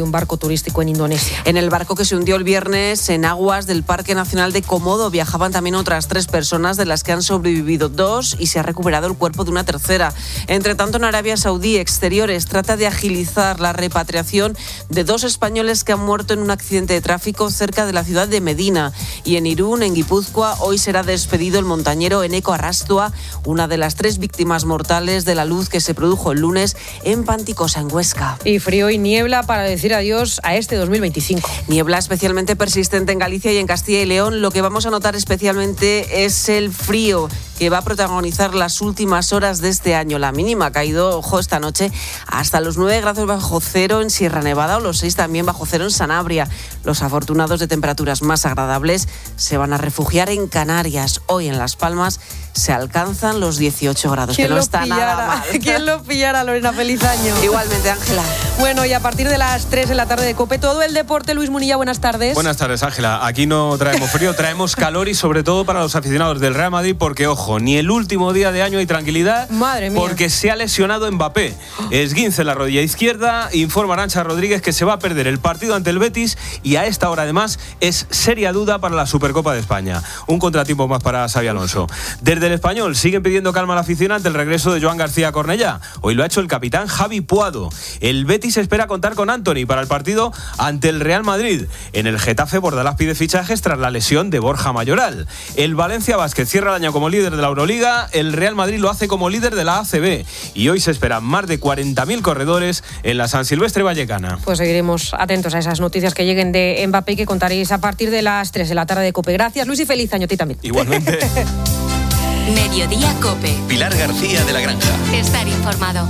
un barco turístico en Indonesia. En el barco que se hundió el viernes en aguas del Parque Nacional de Komodo viajaban también otras tres personas, de las que han sobrevivido dos y se ha recuperado el cuerpo de una tercera. Entre tanto, en Arabia Saudí, Exteriores trata de agilizar la repatriación de dos españoles que han muerto en un accidente de tráfico cerca de la ciudad de Medina. Y en Irún, en Guipúzcoa, hoy será despedido el montañero Eneko Arrastua, una de las tres víctimas mortales de la luz que se produjo el lunes en Panticosa, en Huesca. Y frío y niebla para decir adiós a este dos mil veinticinco. Niebla especialmente persistente en Galicia y en Castilla y León. Lo que vamos a notar especialmente es el frío que va a protagonizar las últimas horas de este año. La mínima ha caído, ojo, esta noche hasta los nueve grados bajo cero en Sierra Nevada o los seis también bajo cero en Sanabria. Los afortunados de temperaturas más agradables se van a refugiar en Canarias. Hoy en Las Palmas se alcanzan los dieciocho grados, que no está pillara, nada mal. ¿Quién lo pillara, Lorena? Feliz año. Igualmente, Ángela. Bueno, y a partir de las tres de la tarde de COPE, todo el deporte. Luis Munilla, buenas tardes. Buenas tardes, Ángela. Aquí no traemos frío, traemos calor y sobre todo para los aficionados del Real Madrid, porque, ojo, ni el último día de año hay tranquilidad. Madre mía. Porque se ha lesionado Mbappé. Esguince en la rodilla izquierda. Informa Arantxa Rodríguez que se va a perder el partido ante el Betis y a esta hora, además, es seria duda para la Supercopa de España. Un contratiempo más para Xabi Alonso. Desde el Español siguen pidiendo calma a la afición ante el regreso de Joan García Cornellá. Hoy lo ha hecho el capitán Javi Puado. El Betis espera contar con Antony para el partido ante el Real Madrid. En el Getafe, Bordalás pide fichajes tras la lesión de Borja Mayoral. El Valencia Basket cierra el año como líder de la Euroliga. El Real Madrid lo hace como líder de la A C B. Y hoy se esperan más de cuarenta mil corredores en la San Silvestre Vallecana. Pues seguiremos atentos a esas noticias que lleguen de Mbappé, que contaréis a partir de las tres de la tarde de COPE. Gracias, Luis, y feliz año a ti también. Igualmente. Mediodía COPE. Pilar García de la Granja. Estar informado.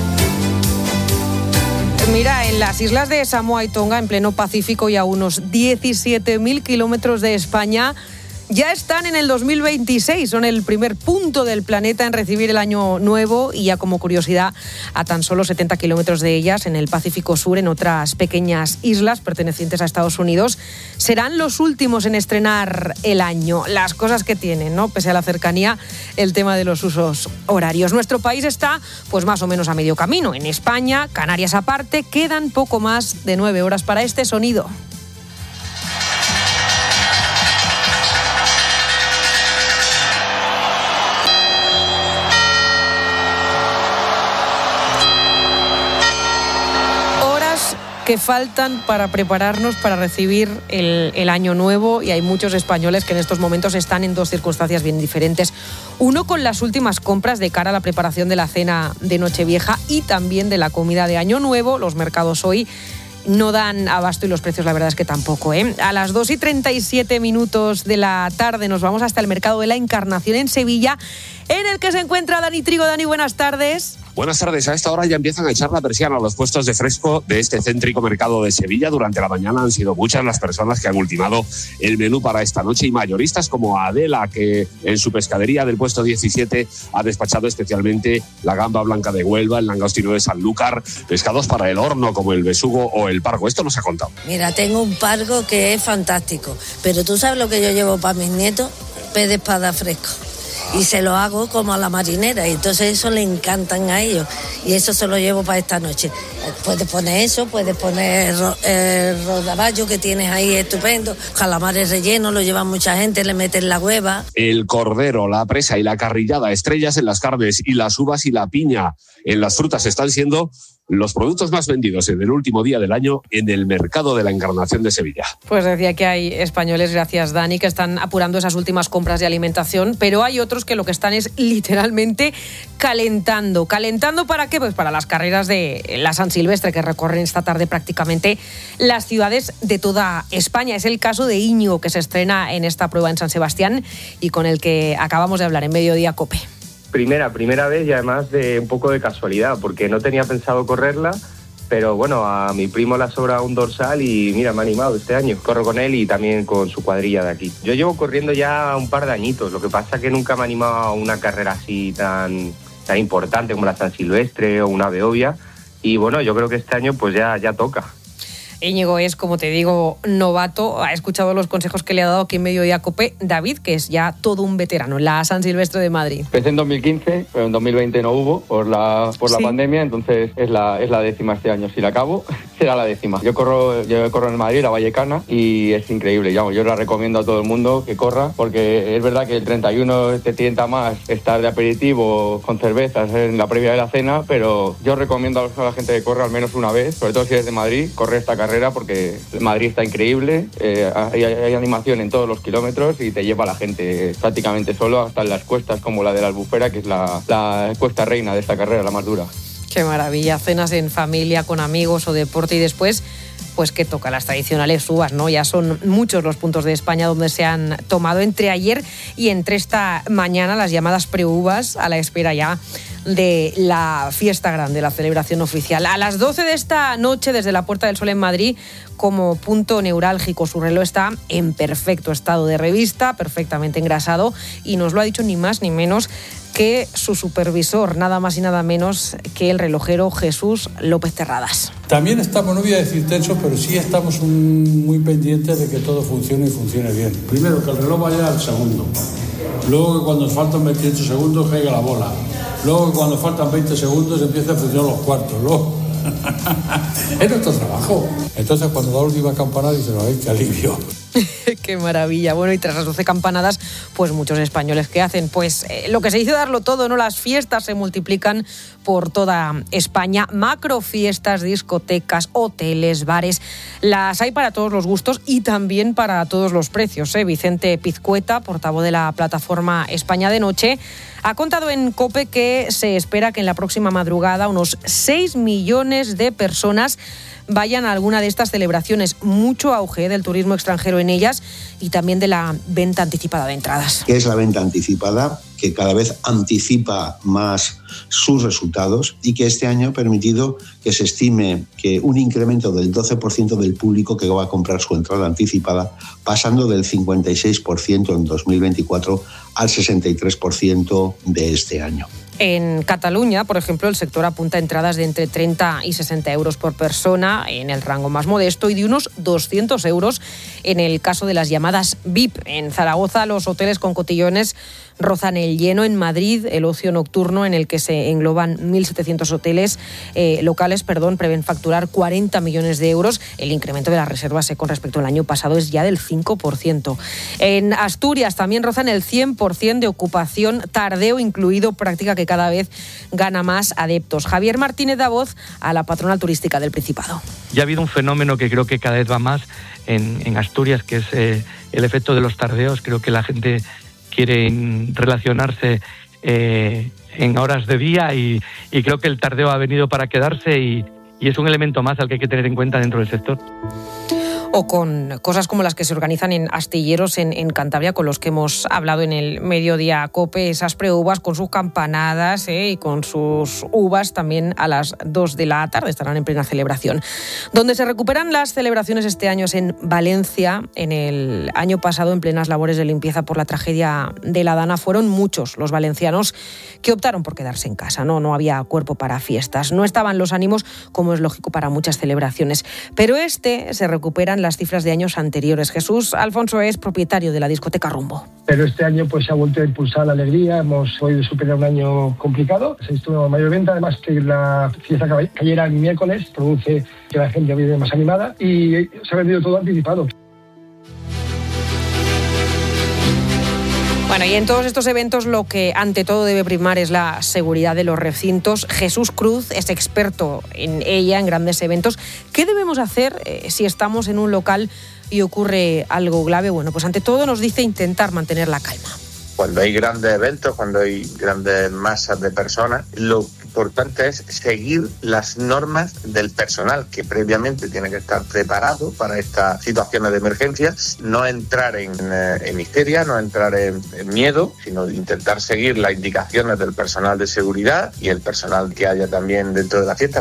Mira, en las islas de Samoa y Tonga, en pleno Pacífico y a unos diecisiete mil kilómetros de España, ya están en el dos mil veintiséis. Son el primer punto del planeta en recibir el año nuevo y ya como curiosidad, a tan solo setenta kilómetros de ellas, en el Pacífico Sur, en otras pequeñas islas pertenecientes a Estados Unidos, serán los últimos en estrenar el año. Las cosas que tienen, ¿no? Pese a la cercanía, el tema de los usos horarios. Nuestro país está pues más o menos a medio camino. En España, Canarias aparte, quedan poco más de nueve horas para este sonido. Que faltan para prepararnos para recibir el, el año nuevo, y hay muchos españoles que en estos momentos están en dos circunstancias bien diferentes. Uno, con las últimas compras de cara a la preparación de la cena de Nochevieja y también de la comida de Año Nuevo. Los mercados hoy no dan abasto y los precios, la verdad es que tampoco, ¿eh? A las dos y treinta y siete minutos de la tarde nos vamos hasta el mercado de la Encarnación en Sevilla, en el que se encuentra Dani Trigo. Dani, buenas tardes. Buenas tardes. A esta hora ya empiezan a echar la persiana a los puestos de fresco de este céntrico mercado de Sevilla. Durante la mañana han sido muchas las personas que han ultimado el menú para esta noche, y mayoristas como Adela, que en su pescadería del puesto diecisiete ha despachado especialmente la gamba blanca de Huelva, el langostino de Sanlúcar, pescados para el horno como el besugo o el pargo. Esto nos ha contado. Mira, tengo un pargo que es fantástico, pero tú sabes lo que yo llevo para mis nietos, pez de espada fresco. Y se lo hago como a la marinera, y entonces eso le encantan a ellos, y eso se lo llevo para esta noche. Puedes poner eso, puedes poner el rodaballo que tienes ahí estupendo, calamares rellenos, lo lleva mucha gente, le meten la hueva. El cordero, la presa y la carrillada, estrellas en las carnes, y las uvas y la piña en las frutas están siendo los productos más vendidos en el último día del año en el mercado de la Encarnación de Sevilla. Pues decía que hay españoles, gracias Dani, que están apurando esas últimas compras de alimentación, pero hay otros que lo que están es literalmente calentando. ¿Calentando para qué? Pues para las carreras de la San Silvestre, que recorren esta tarde prácticamente las ciudades de toda España. Es el caso de Íñigo, que se estrena en esta prueba en San Sebastián y con el que acabamos de hablar en Mediodía COPE. Primera, primera vez, y además de un poco de casualidad, porque no tenía pensado correrla, pero bueno, a mi primo le ha sobrado un dorsal y mira, me ha animado este año. Corro con él y también con su cuadrilla de aquí. Yo llevo corriendo ya un par de añitos, lo que pasa es que nunca me ha animado a una carrera así tan, tan importante como la San Silvestre o una Beovia, y bueno, yo creo que este año pues ya, ya toca. Íñigo es, como te digo, novato. Ha escuchado los consejos que le ha dado aquí en Mediodía Cope David, que es ya todo un veterano en la San Silvestre de Madrid. Empecé en dos mil quince, pero en dos mil veinte no hubo por la por la sí. pandemia, entonces es la es la décima este año. Si la acabo, será la décima. Yo corro yo corro en Madrid, la Vallecana, y es increíble. Yo, yo la recomiendo a todo el mundo que corra, porque es verdad que el treinta y uno te tienta más estar de aperitivo con cervezas en la previa de la cena, pero yo recomiendo a la gente que corre al menos una vez, sobre todo si eres de Madrid, corre esta carrera porque Madrid está increíble, eh, hay, hay animación en todos los kilómetros y te lleva a la gente prácticamente solo hasta en las cuestas como la de la Albufera, que es la, la cuesta reina de esta carrera, la más dura. Qué maravilla, cenas en familia, con amigos o deporte, y después pues que toca las tradicionales uvas, ¿no? Ya son muchos los puntos de España donde se han tomado entre ayer y entre esta mañana las llamadas preuvas, a la espera ya de la fiesta grande, la celebración oficial. A las doce de esta noche, desde la Puerta del Sol en Madrid, como punto neurálgico, su reloj está en perfecto estado de revista, perfectamente engrasado, y nos lo ha dicho ni más ni menos que su supervisor, nada más y nada menos que el relojero Jesús López Terradas. También estamos, no voy a decir tensos, pero sí estamos un, muy pendientes de que todo funcione y funcione bien. Primero, que el reloj vaya al segundo. Luego, que cuando faltan veintiocho segundos, caiga la bola. Luego, que cuando faltan veinte segundos, empiece a funcionar los cuartos. Luego... es nuestro trabajo. Entonces, cuando da la última campanada, dice, ¡ay, qué alivio! ¡Qué maravilla! Bueno, y tras las doce campanadas, pues muchos españoles, ¿qué hacen? Pues eh, lo que se dice darlo todo, ¿no? Las fiestas se multiplican por toda España. Macrofiestas, discotecas, hoteles, bares. Las hay para todos los gustos y también para todos los precios, ¿eh? Vicente Pizcueta, portavoz de la plataforma España de Noche, ha contado en COPE que se espera que en la próxima madrugada unos seis millones de personas vayan a alguna de estas celebraciones. Mucho auge del turismo extranjero en ellas y también de la venta anticipada de entradas. ¿Qué es la venta anticipada? Que cada vez anticipa más sus resultados y que este año ha permitido que se estime que un incremento del doce por ciento del público que va a comprar su entrada anticipada, pasando del cincuenta y seis por ciento en dos mil veinticuatro al sesenta y tres por ciento de este año. En Cataluña, por ejemplo, el sector apunta a entradas de entre treinta y sesenta euros por persona en el rango más modesto y de unos doscientos euros en el caso de las llamadas V I P. En Zaragoza, los hoteles con cotillones rozan el lleno. En Madrid, el ocio nocturno, en el que se engloban mil setecientos hoteles eh, locales, perdón, prevén facturar cuarenta millones de euros. El incremento de las reservas eh, con respecto al año pasado es ya del cinco por ciento. En Asturias también rozan el cien por ciento de ocupación, tardeo incluido, práctica que cada vez gana más adeptos. Javier Martínez da voz a la patronal turística del Principado. Ya ha habido un fenómeno que creo que cada vez va más en, en Asturias, que es eh, el efecto de los tardeos. Creo que la gente quiere relacionarse eh, en horas de día y, y creo que el tardeo ha venido para quedarse y, y es un elemento más al que hay que tener en cuenta dentro del sector. O con cosas como las que se organizan en astilleros en, en Cantabria, con los que hemos hablado en el Mediodía Cope, esas preuvas con sus campanadas eh, y con sus uvas también a las dos de la tarde estarán en plena celebración. Donde se recuperan las celebraciones este año es en Valencia. En el año pasado, en plenas labores de limpieza por la tragedia de la Dana, fueron muchos los valencianos que optaron por quedarse en casa. No, no había cuerpo para fiestas, no estaban los ánimos, como es lógico para muchas celebraciones. Pero este se recuperan las cifras de años anteriores. Jesús Alfonso es propietario de la discoteca Rumbo. Pero este año pues se ha vuelto a impulsar la alegría, hemos podido superar un año complicado, se hizo una mayor venta, además que la fiesta cayera el miércoles produce que la gente viene más animada y se ha vendido todo anticipado. Bueno, y en todos estos eventos lo que ante todo debe primar es la seguridad de los recintos. Jesús Cruz es experto en ella, en grandes eventos. ¿Qué debemos hacer eh, si estamos en un local y ocurre algo grave? Bueno, pues ante todo nos dice intentar mantener la calma. Cuando hay grandes eventos, cuando hay grandes masas de personas, lo importante es seguir las normas del personal, que previamente tiene que estar preparado para estas situaciones de emergencia, no entrar en, en histeria, no entrar en, en miedo, sino intentar seguir las indicaciones del personal de seguridad y el personal que haya también dentro de la fiesta.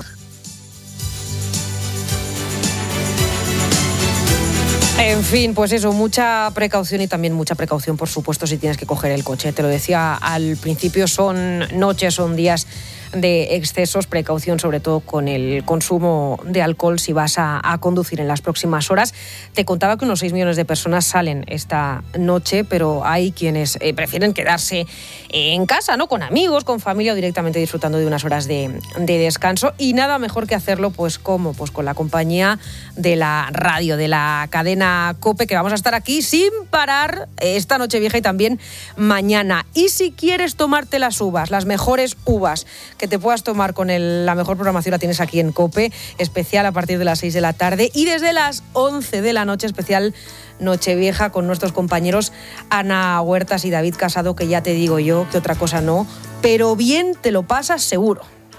En fin, pues eso, mucha precaución y también mucha precaución, por supuesto, si tienes que coger el coche. Te lo decía al principio, son noches, son días de excesos, precaución sobre todo con el consumo de alcohol si vas a, a conducir en las próximas horas. Te contaba que unos seis millones de personas salen esta noche, pero hay quienes eh, prefieren quedarse en casa, ¿no? Con amigos, con familia o directamente disfrutando de unas horas de, de descanso. Y nada mejor que hacerlo, pues ¿cómo? Pues con la compañía de la radio, de la cadena COPE, que vamos a estar aquí sin parar esta Nochevieja y también mañana. Y si quieres tomarte las uvas, las mejores uvas que te puedas tomar con el, la mejor programación, la tienes aquí en COPE, especial a partir de las seis de la tarde y desde las once de la noche, especial Nochevieja con nuestros compañeros Ana Huertas y David Casado, que ya te digo yo que otra cosa no, pero bien te lo pasas seguro.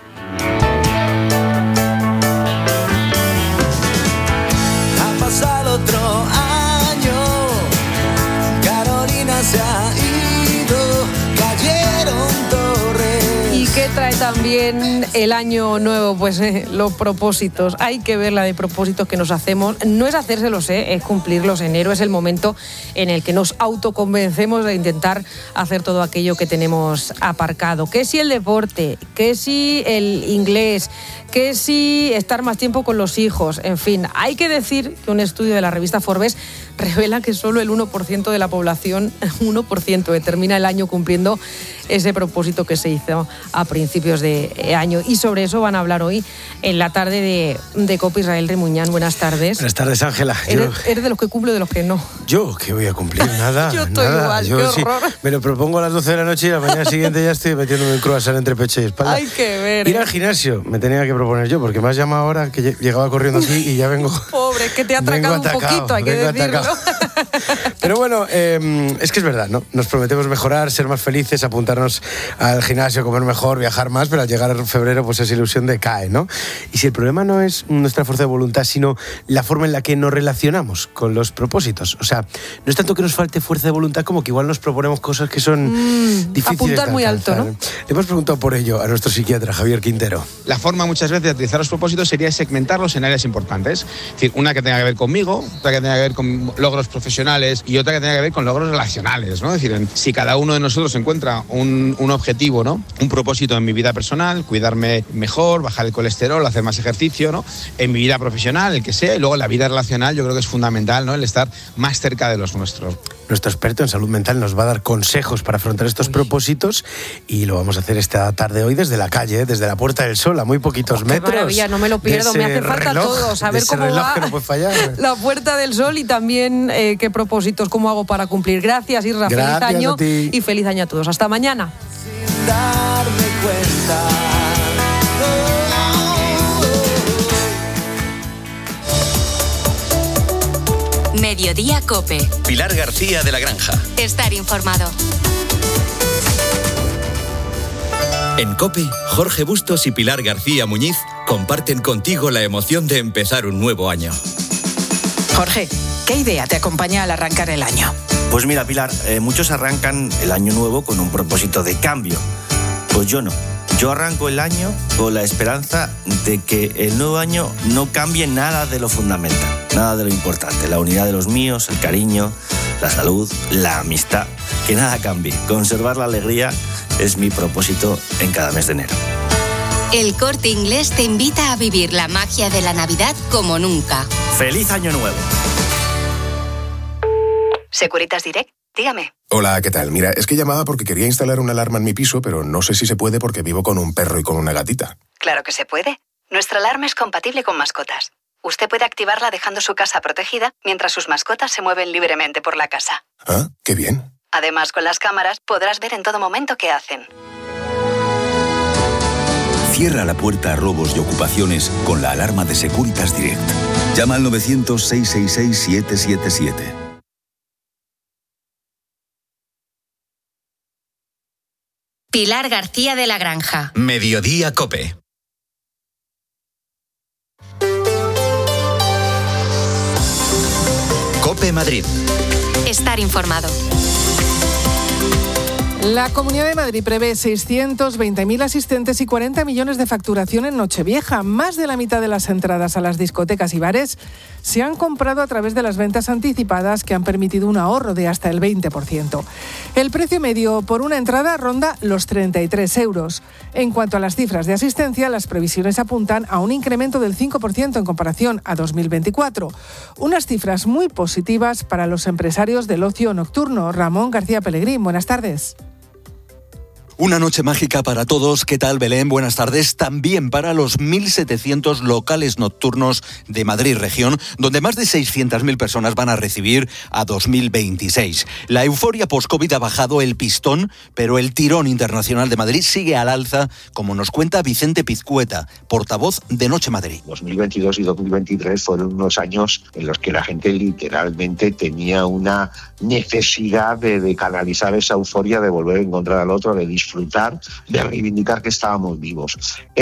Ha pasado otro año, Carolina se ha ido, cayeron torres. ¿Y qué trae también el año nuevo? Pues eh, los propósitos. Hay que ver la de propósitos que nos hacemos. No es hacérselos, eh, es cumplirlos. Enero es el momento en el que nos autoconvencemos de intentar hacer todo aquello que tenemos aparcado. Que si el deporte, que si el inglés, que si estar más tiempo con los hijos. En fin, hay que decir que un estudio de la revista Forbes revela que solo el uno por ciento de la población, uno por ciento, termina el año cumpliendo ese propósito que se hizo a principios de año. Y sobre eso van a hablar hoy en la tarde de, de COPE. Israel Remuñán, buenas tardes. Buenas tardes, Ángela. ¿Eres, ¿Eres de los que cumple o de los que no? ¿Yo? ¿Qué voy a cumplir? Nada. Yo estoy nada. igual, Yo, qué horror. Sí, me lo propongo a las doce de la noche y a la mañana siguiente ya estoy metiéndome un croissant entre pecho y espalda. Hay que ver. Ir ¿eh? al gimnasio me tenía que proponer yo, porque me has llamado ahora que llegaba corriendo aquí y ya vengo... Pobre, que te ha atracado un poquito, hay que decirlo. Pero bueno, eh, es que es verdad, ¿no? Nos prometemos mejorar, ser más felices, apuntarnos al gimnasio, comer mejor, viajar más, pero al llegar a febrero pues esa ilusión decae, ¿no? Y si el problema no es nuestra fuerza de voluntad, sino la forma en la que nos relacionamos con los propósitos. O sea, no es tanto que nos falte fuerza de voluntad como que igual nos proponemos cosas que son mm, difíciles apuntar de muy alto, ¿no? Le hemos preguntado por ello a nuestro psiquiatra, Javier Quintero. La forma muchas veces de utilizar los propósitos sería segmentarlos en áreas importantes. Es decir, una que tenga que ver conmigo, otra que tenga que ver con logros profesionales y otra que tenga que ver con logros relacionales, ¿no? Es decir, si cada uno de nosotros encuentra un, un objetivo, ¿no? Un propósito en mi vida personal, cuidarme mejor, bajar el colesterol, hacer más ejercicio, ¿no? En mi vida profesional, el que sea, y luego en la vida relacional yo creo que es fundamental, ¿no? El estar más cerca de los nuestros. Nuestro experto en salud mental nos va a dar consejos para afrontar estos Uy. propósitos y lo vamos a hacer esta tarde hoy desde la calle, desde la Puerta del Sol, a muy poquitos oh, metros. Qué maravilla, no me lo pierdo, me hace falta reloj, todo, saber cómo va que no puede fallar. la Puerta del Sol y también eh, qué propósitos, cómo hago para cumplir. Gracias, Isra, Gracias feliz año a ti. Y feliz año a todos. Hasta mañana. Sin darme cuenta. Mediodía COPE. Pilar García de la Granja. Estar informado. En COPE, Jorge Bustos y Pilar García Muñiz comparten contigo la emoción de empezar un nuevo año. Jorge, ¿qué idea te acompaña al arrancar el año? Pues mira, Pilar, eh, muchos arrancan el año nuevo con un propósito de cambio. Pues yo no. Yo arranco el año con la esperanza de que el nuevo año no cambie nada de lo fundamental, nada de lo importante. La unidad de los míos, el cariño, la salud, la amistad. Que nada cambie. Conservar la alegría es mi propósito en cada mes de enero. El Corte Inglés te invita a vivir la magia de la Navidad como nunca. ¡Feliz Año Nuevo! Securitas Direct, dígame. Hola, ¿qué tal? Mira, es que llamaba porque quería instalar una alarma en mi piso, pero no sé si se puede porque vivo con un perro y con una gatita. Claro que se puede. Nuestra alarma es compatible con mascotas. Usted puede activarla dejando su casa protegida mientras sus mascotas se mueven libremente por la casa. Ah, qué bien. Además, con las cámaras podrás ver en todo momento qué hacen. Cierra la puerta a robos y ocupaciones con la alarma de Securitas Direct. Llama al novecientos, seiscientos sesenta y seis, siete siete siete. Pilar García de la Granja. Mediodía COPE. COPE Madrid. Estar informado. La Comunidad de Madrid prevé seiscientos veinte mil asistentes y cuarenta millones de facturación en Nochevieja. Más de la mitad de las entradas a las discotecas y bares se han comprado a través de las ventas anticipadas, que han permitido un ahorro de hasta el veinte por ciento. El precio medio por una entrada ronda los treinta y tres euros. En cuanto a las cifras de asistencia, las previsiones apuntan a un incremento del cinco por ciento en comparación a dos mil veinticuatro. Unas cifras muy positivas para los empresarios del ocio nocturno. Ramón García Pellegrín, buenas tardes. Una noche mágica para todos. ¿Qué tal, Belén? Buenas tardes. También para los mil setecientos locales nocturnos de Madrid región, donde más de seiscientas mil personas van a recibir a dos mil veintiséis. La euforia post-COVID ha bajado el pistón, pero el tirón internacional de Madrid sigue al alza, como nos cuenta Vicente Pizcueta, portavoz de Noche Madrid. dos mil veintidós y dos mil veintitrés fueron unos años en los que la gente literalmente tenía una necesidad de, de canalizar esa euforia, de volver a encontrar al otro, de disfrutar disfrutar, de reivindicar que estábamos vivos.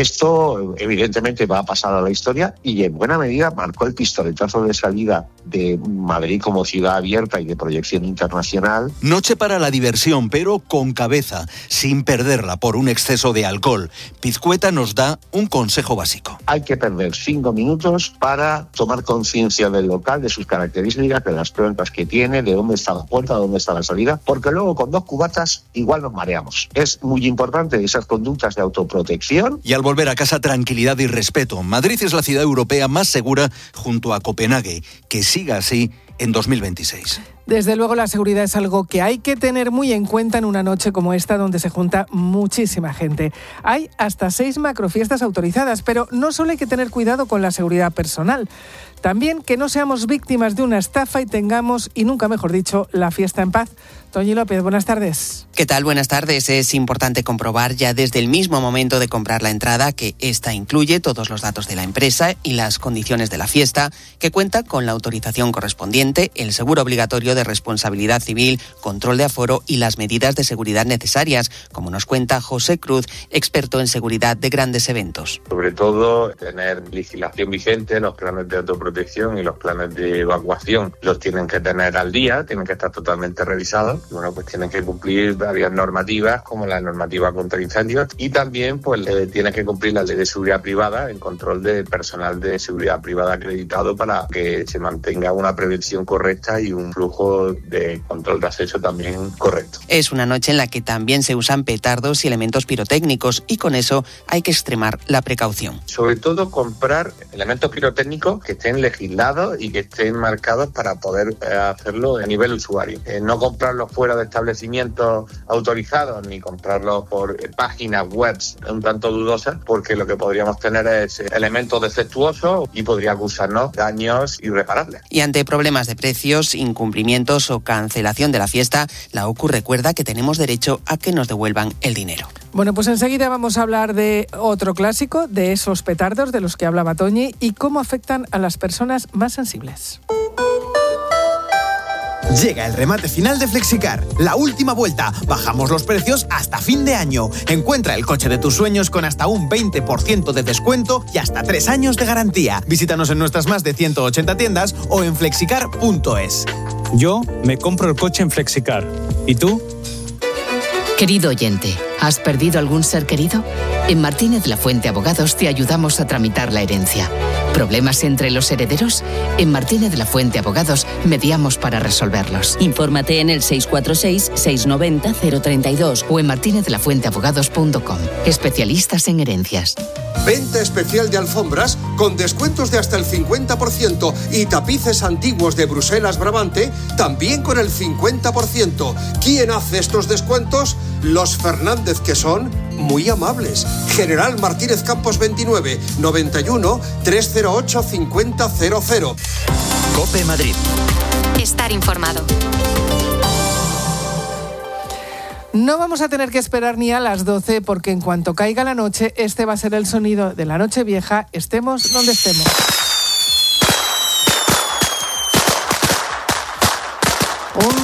Esto evidentemente va a pasar a la historia y en buena medida marcó el pistoletazo de salida de Madrid como ciudad abierta y de proyección internacional. Noche para la diversión, pero con cabeza, sin perderla por un exceso de alcohol. Pizcueta nos da un consejo básico. Hay que perder cinco minutos para tomar conciencia del local, de sus características, de las plantas que tiene, de dónde está la puerta, de dónde está la salida, porque luego con dos cubatas igual nos mareamos. Es muy importante esas conductas de autoprotección. Y al volver a casa, tranquilidad y respeto. Madrid es la ciudad europea más segura junto a Copenhague. Que siga así en dos mil veintiséis. Desde luego la seguridad es algo que hay que tener muy en cuenta en una noche como esta, donde se junta muchísima gente. Hay hasta seis macrofiestas autorizadas, pero no solo hay que tener cuidado con la seguridad personal, también que no seamos víctimas de una estafa y tengamos, y nunca mejor dicho, la fiesta en paz. Toñi López, buenas tardes. ¿Qué tal? Buenas tardes. Es importante comprobar ya desde el mismo momento de comprar la entrada que esta incluye todos los datos de la empresa y las condiciones de la fiesta, que cuenta con la autorización correspondiente, el seguro obligatorio de responsabilidad civil, control de aforo y las medidas de seguridad necesarias, como nos cuenta José Cruz, experto en seguridad de grandes eventos. Sobre todo, tener legislación vigente, los planes de autoprotección y los planes de evacuación los tienen que tener al día, tienen que estar totalmente revisados. Y bueno, pues tienen que cumplir varias normativas, como la normativa contra incendios, y también pues eh, tienen que cumplir la ley de seguridad privada, el control de personal de seguridad privada acreditado, para que se mantenga una prevención correcta y un flujo de control de acceso también correcto. Es una noche en la que también se usan petardos y elementos pirotécnicos, y con eso hay que extremar la precaución. Sobre todo comprar elementos pirotécnicos que estén legislados y que estén marcados para poder eh, hacerlo a nivel usuario. Eh, no comprarlos fuera de establecimientos autorizados, ni comprarlos por páginas web un tanto dudosas, porque lo que podríamos tener es elementos defectuosos y podría acusarnos daños irreparables. Y ante problemas de precios, incumplimientos o cancelación de la fiesta, la OCU recuerda que tenemos derecho a que nos devuelvan el dinero. Bueno, pues enseguida vamos a hablar de otro clásico, de esos petardos de los que hablaba Toñi y cómo afectan a las personas más sensibles. Llega el remate final de Flexicar, la última vuelta. Bajamos los precios hasta fin de año. Encuentra el coche de tus sueños con hasta un veinte por ciento de descuento y hasta tres años de garantía. Visítanos en nuestras más de ciento ochenta tiendas o en flexicar punto es. Yo me compro el coche en Flexicar. ¿Y tú? Querido oyente, ¿has perdido algún ser querido? En Martínez La Fuente Abogados te ayudamos a tramitar la herencia. ¿Problemas entre los herederos? En Martínez La Fuente Abogados mediamos para resolverlos. Infórmate en el seis cuatro seis, seis nueve cero, cero tres dos o en martinez la fuente abogados punto com. Especialistas en herencias. Venta especial de alfombras con descuentos de hasta el cincuenta por ciento y tapices antiguos de Bruselas Brabante también con el cincuenta por ciento. ¿Quién hace estos descuentos? Los Fernández, que son muy amables. General Martínez Campos veintinueve, noventa y uno, trescientos ocho, cincuenta cero cero. COPE Madrid. Estar informado. No vamos a tener que esperar ni a las doce, porque en cuanto caiga la noche, este va a ser el sonido de la noche vieja, estemos donde estemos. Un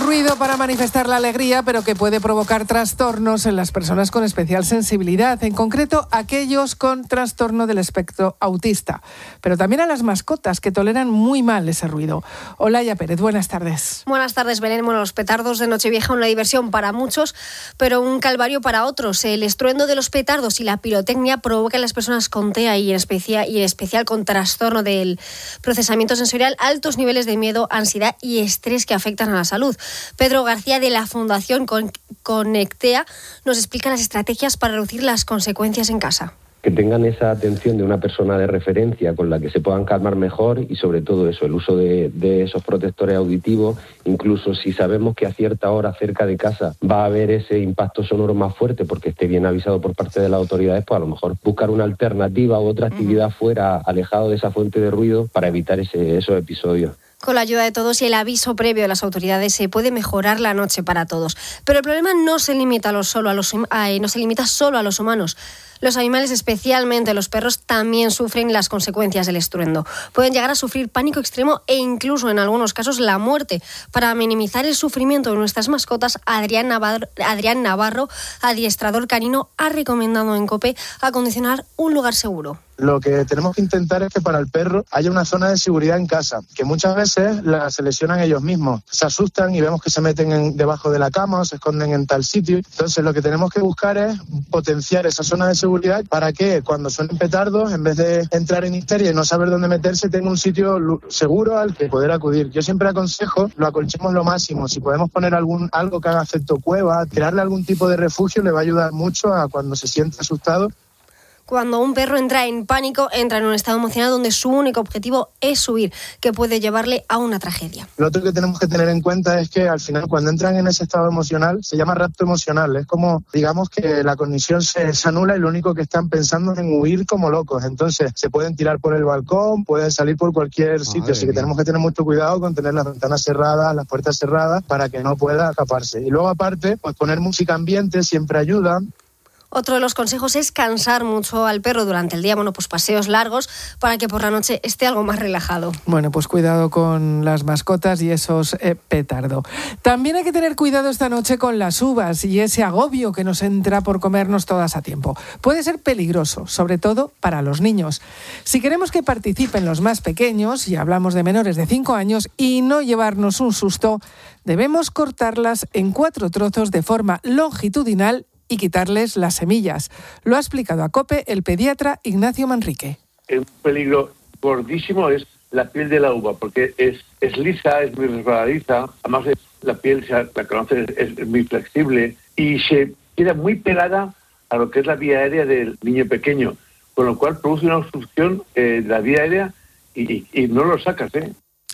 ruido para manifestar la alegría, pero que puede provocar trastornos en las personas con especial sensibilidad, en concreto aquellos con trastorno del espectro autista, pero también a las mascotas que toleran muy mal ese ruido. Olaya Pérez, buenas tardes. Buenas tardes, Belén. Bueno, los petardos de Nochevieja, una diversión para muchos, pero un calvario para otros. El estruendo de los petardos y la pirotecnia provoca en las personas con T E A y en especial, y en especial con trastorno del procesamiento sensorial altos niveles de miedo, ansiedad y estrés que afectan a la salud. Pedro García, de la Fundación Conectea, nos explica las estrategias para reducir las consecuencias en casa. Que tengan esa atención de una persona de referencia con la que se puedan calmar mejor y sobre todo eso, el uso de, de esos protectores auditivos, incluso si sabemos que a cierta hora cerca de casa va a haber ese impacto sonoro más fuerte porque esté bien avisado por parte de las autoridades, pues a lo mejor buscar una alternativa u otra actividad fuera, alejado de esa fuente de ruido para evitar ese, esos episodios. Con la ayuda de todos y el aviso previo de las autoridades se puede mejorar la noche para todos. Pero el problema no se limita a los, solo a los, eh, no se limita solo a los humanos. Los animales, especialmente los perros, también sufren las consecuencias del estruendo. Pueden llegar a sufrir pánico extremo e incluso, en algunos casos, la muerte. Para minimizar el sufrimiento de nuestras mascotas, Adrián Navarro, Adrián Navarro, adiestrador canino, ha recomendado en COPE acondicionar un lugar seguro. Lo que tenemos que intentar es que para el perro haya una zona de seguridad en casa, que muchas veces la seleccionan ellos mismos. Se asustan y vemos que se meten en, debajo de la cama o se esconden en tal sitio. Entonces lo que tenemos que buscar es potenciar esa zona de seguridad para que cuando suenen petardos, en vez de entrar en histeria y no saber dónde meterse, tenga un sitio seguro al que poder acudir. Yo siempre aconsejo, lo acolchemos lo máximo. Si podemos poner algún algo que haga efecto cueva, crearle algún tipo de refugio, le va a ayudar mucho a cuando se siente asustado. Cuando un perro entra en pánico, entra en un estado emocional donde su único objetivo es huir, que puede llevarle a una tragedia. Lo otro que tenemos que tener en cuenta es que al final cuando entran en ese estado emocional se llama rapto emocional. Es como, digamos, que la cognición se, se anula y lo único que están pensando es en huir como locos. Entonces se pueden tirar por el balcón, pueden salir por cualquier sitio. Madre Así que mía. Tenemos que tener mucho cuidado con tener las ventanas cerradas, las puertas cerradas para que no pueda escaparse. Y luego aparte, pues poner música ambiente siempre ayuda. Otro de los consejos es cansar mucho al perro durante el día, bueno, pues paseos largos para que por la noche esté algo más relajado. Bueno, pues cuidado con las mascotas y esos eh, petardo. También hay que tener cuidado esta noche con las uvas y ese agobio que nos entra por comernos todas a tiempo. Puede ser peligroso, sobre todo para los niños. Si queremos que participen los más pequeños, y hablamos de menores de cinco años, y no llevarnos un susto, debemos cortarlas en cuatro trozos de forma longitudinal y quitarles las semillas. Lo ha explicado a COPE el pediatra Ignacio Manrique. Un peligro gordísimo es la piel de la uva, porque es, es lisa, es muy resbaladiza, además es, la piel, se la conoce, es, es muy flexible y se queda muy pegada a lo que es la vía aérea del niño pequeño, con lo cual produce una obstrucción eh, de la vía aérea y, y, y no lo sacas, ¿eh?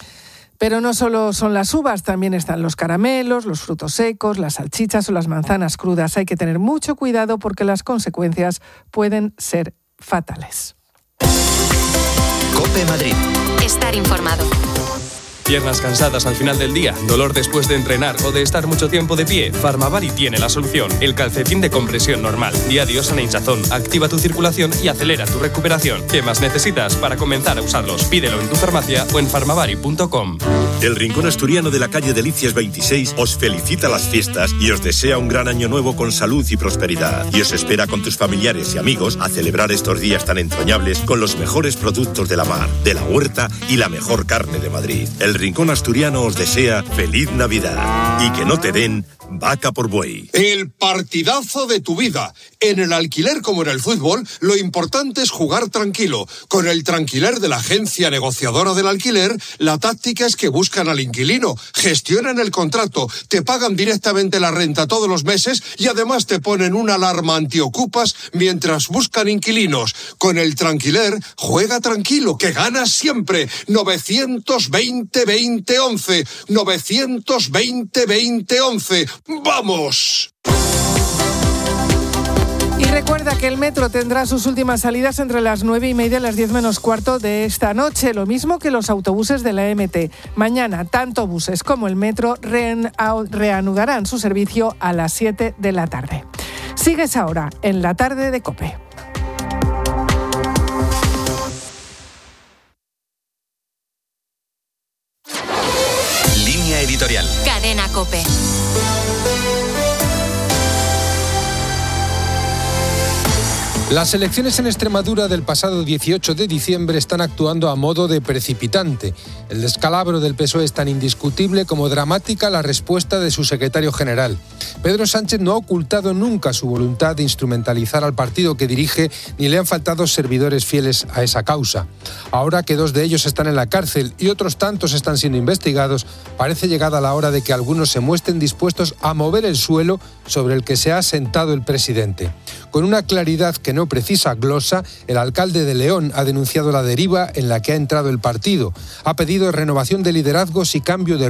Pero no solo son las uvas, también están los caramelos, los frutos secos, las salchichas o las manzanas crudas. Hay que tener mucho cuidado porque las consecuencias pueden ser fatales. COPE Madrid. Estar informado. Piernas cansadas al final del día, dolor después de entrenar o de estar mucho tiempo de pie. Farmavari tiene la solución. El calcetín de compresión normal. Diario sana hinchazón. Activa tu circulación y acelera tu recuperación. ¿Qué más necesitas para comenzar a usarlos? Pídelo en tu farmacia o en farmavari punto com. El Rincón Asturiano de la calle Delicias veintiséis os felicita las fiestas y os desea un gran año nuevo con salud y prosperidad. Y os espera con tus familiares y amigos a celebrar estos días tan entrañables con los mejores productos de la mar, de la huerta y la mejor carne de Madrid. El Rincón Asturiano os desea feliz Navidad y que no te den vaca por buey. El partidazo de tu vida. En el alquiler como en el fútbol, lo importante es jugar tranquilo. Con el Tranquiler de la agencia negociadora del alquiler, la táctica es que buscan al inquilino, gestionan el contrato, te pagan directamente la renta todos los meses y además te ponen una alarma antiocupas mientras buscan inquilinos. Con el Tranquiler, juega tranquilo, que ganas siempre. novecientos veinte veinte once. novecientos veinte veinte once. ¡Vamos! Y recuerda que el metro tendrá sus últimas salidas entre las nueve y media y las diez menos cuarto de esta noche, lo mismo que los autobuses de la M T. Mañana, tanto buses como el metro reanudarán su servicio a las siete de la tarde. Sigues ahora en la tarde de COPE. editorial. Cadena COPE. Las elecciones en Extremadura del pasado dieciocho de diciembre están actuando a modo de precipitante. El descalabro del P S O E es tan indiscutible como dramática la respuesta de su secretario general. Pedro Sánchez no ha ocultado nunca su voluntad de instrumentalizar al partido que dirige, ni le han faltado servidores fieles a esa causa. Ahora que dos de ellos están en la cárcel y otros tantos están siendo investigados, parece llegada la hora de que algunos se muestren dispuestos a mover el suelo sobre el que se ha sentado el presidente. Con una claridad que no precisa glosa, el alcalde de León ha denunciado la deriva en la que ha entrado el partido. Ha pedido renovación de liderazgos y cambio de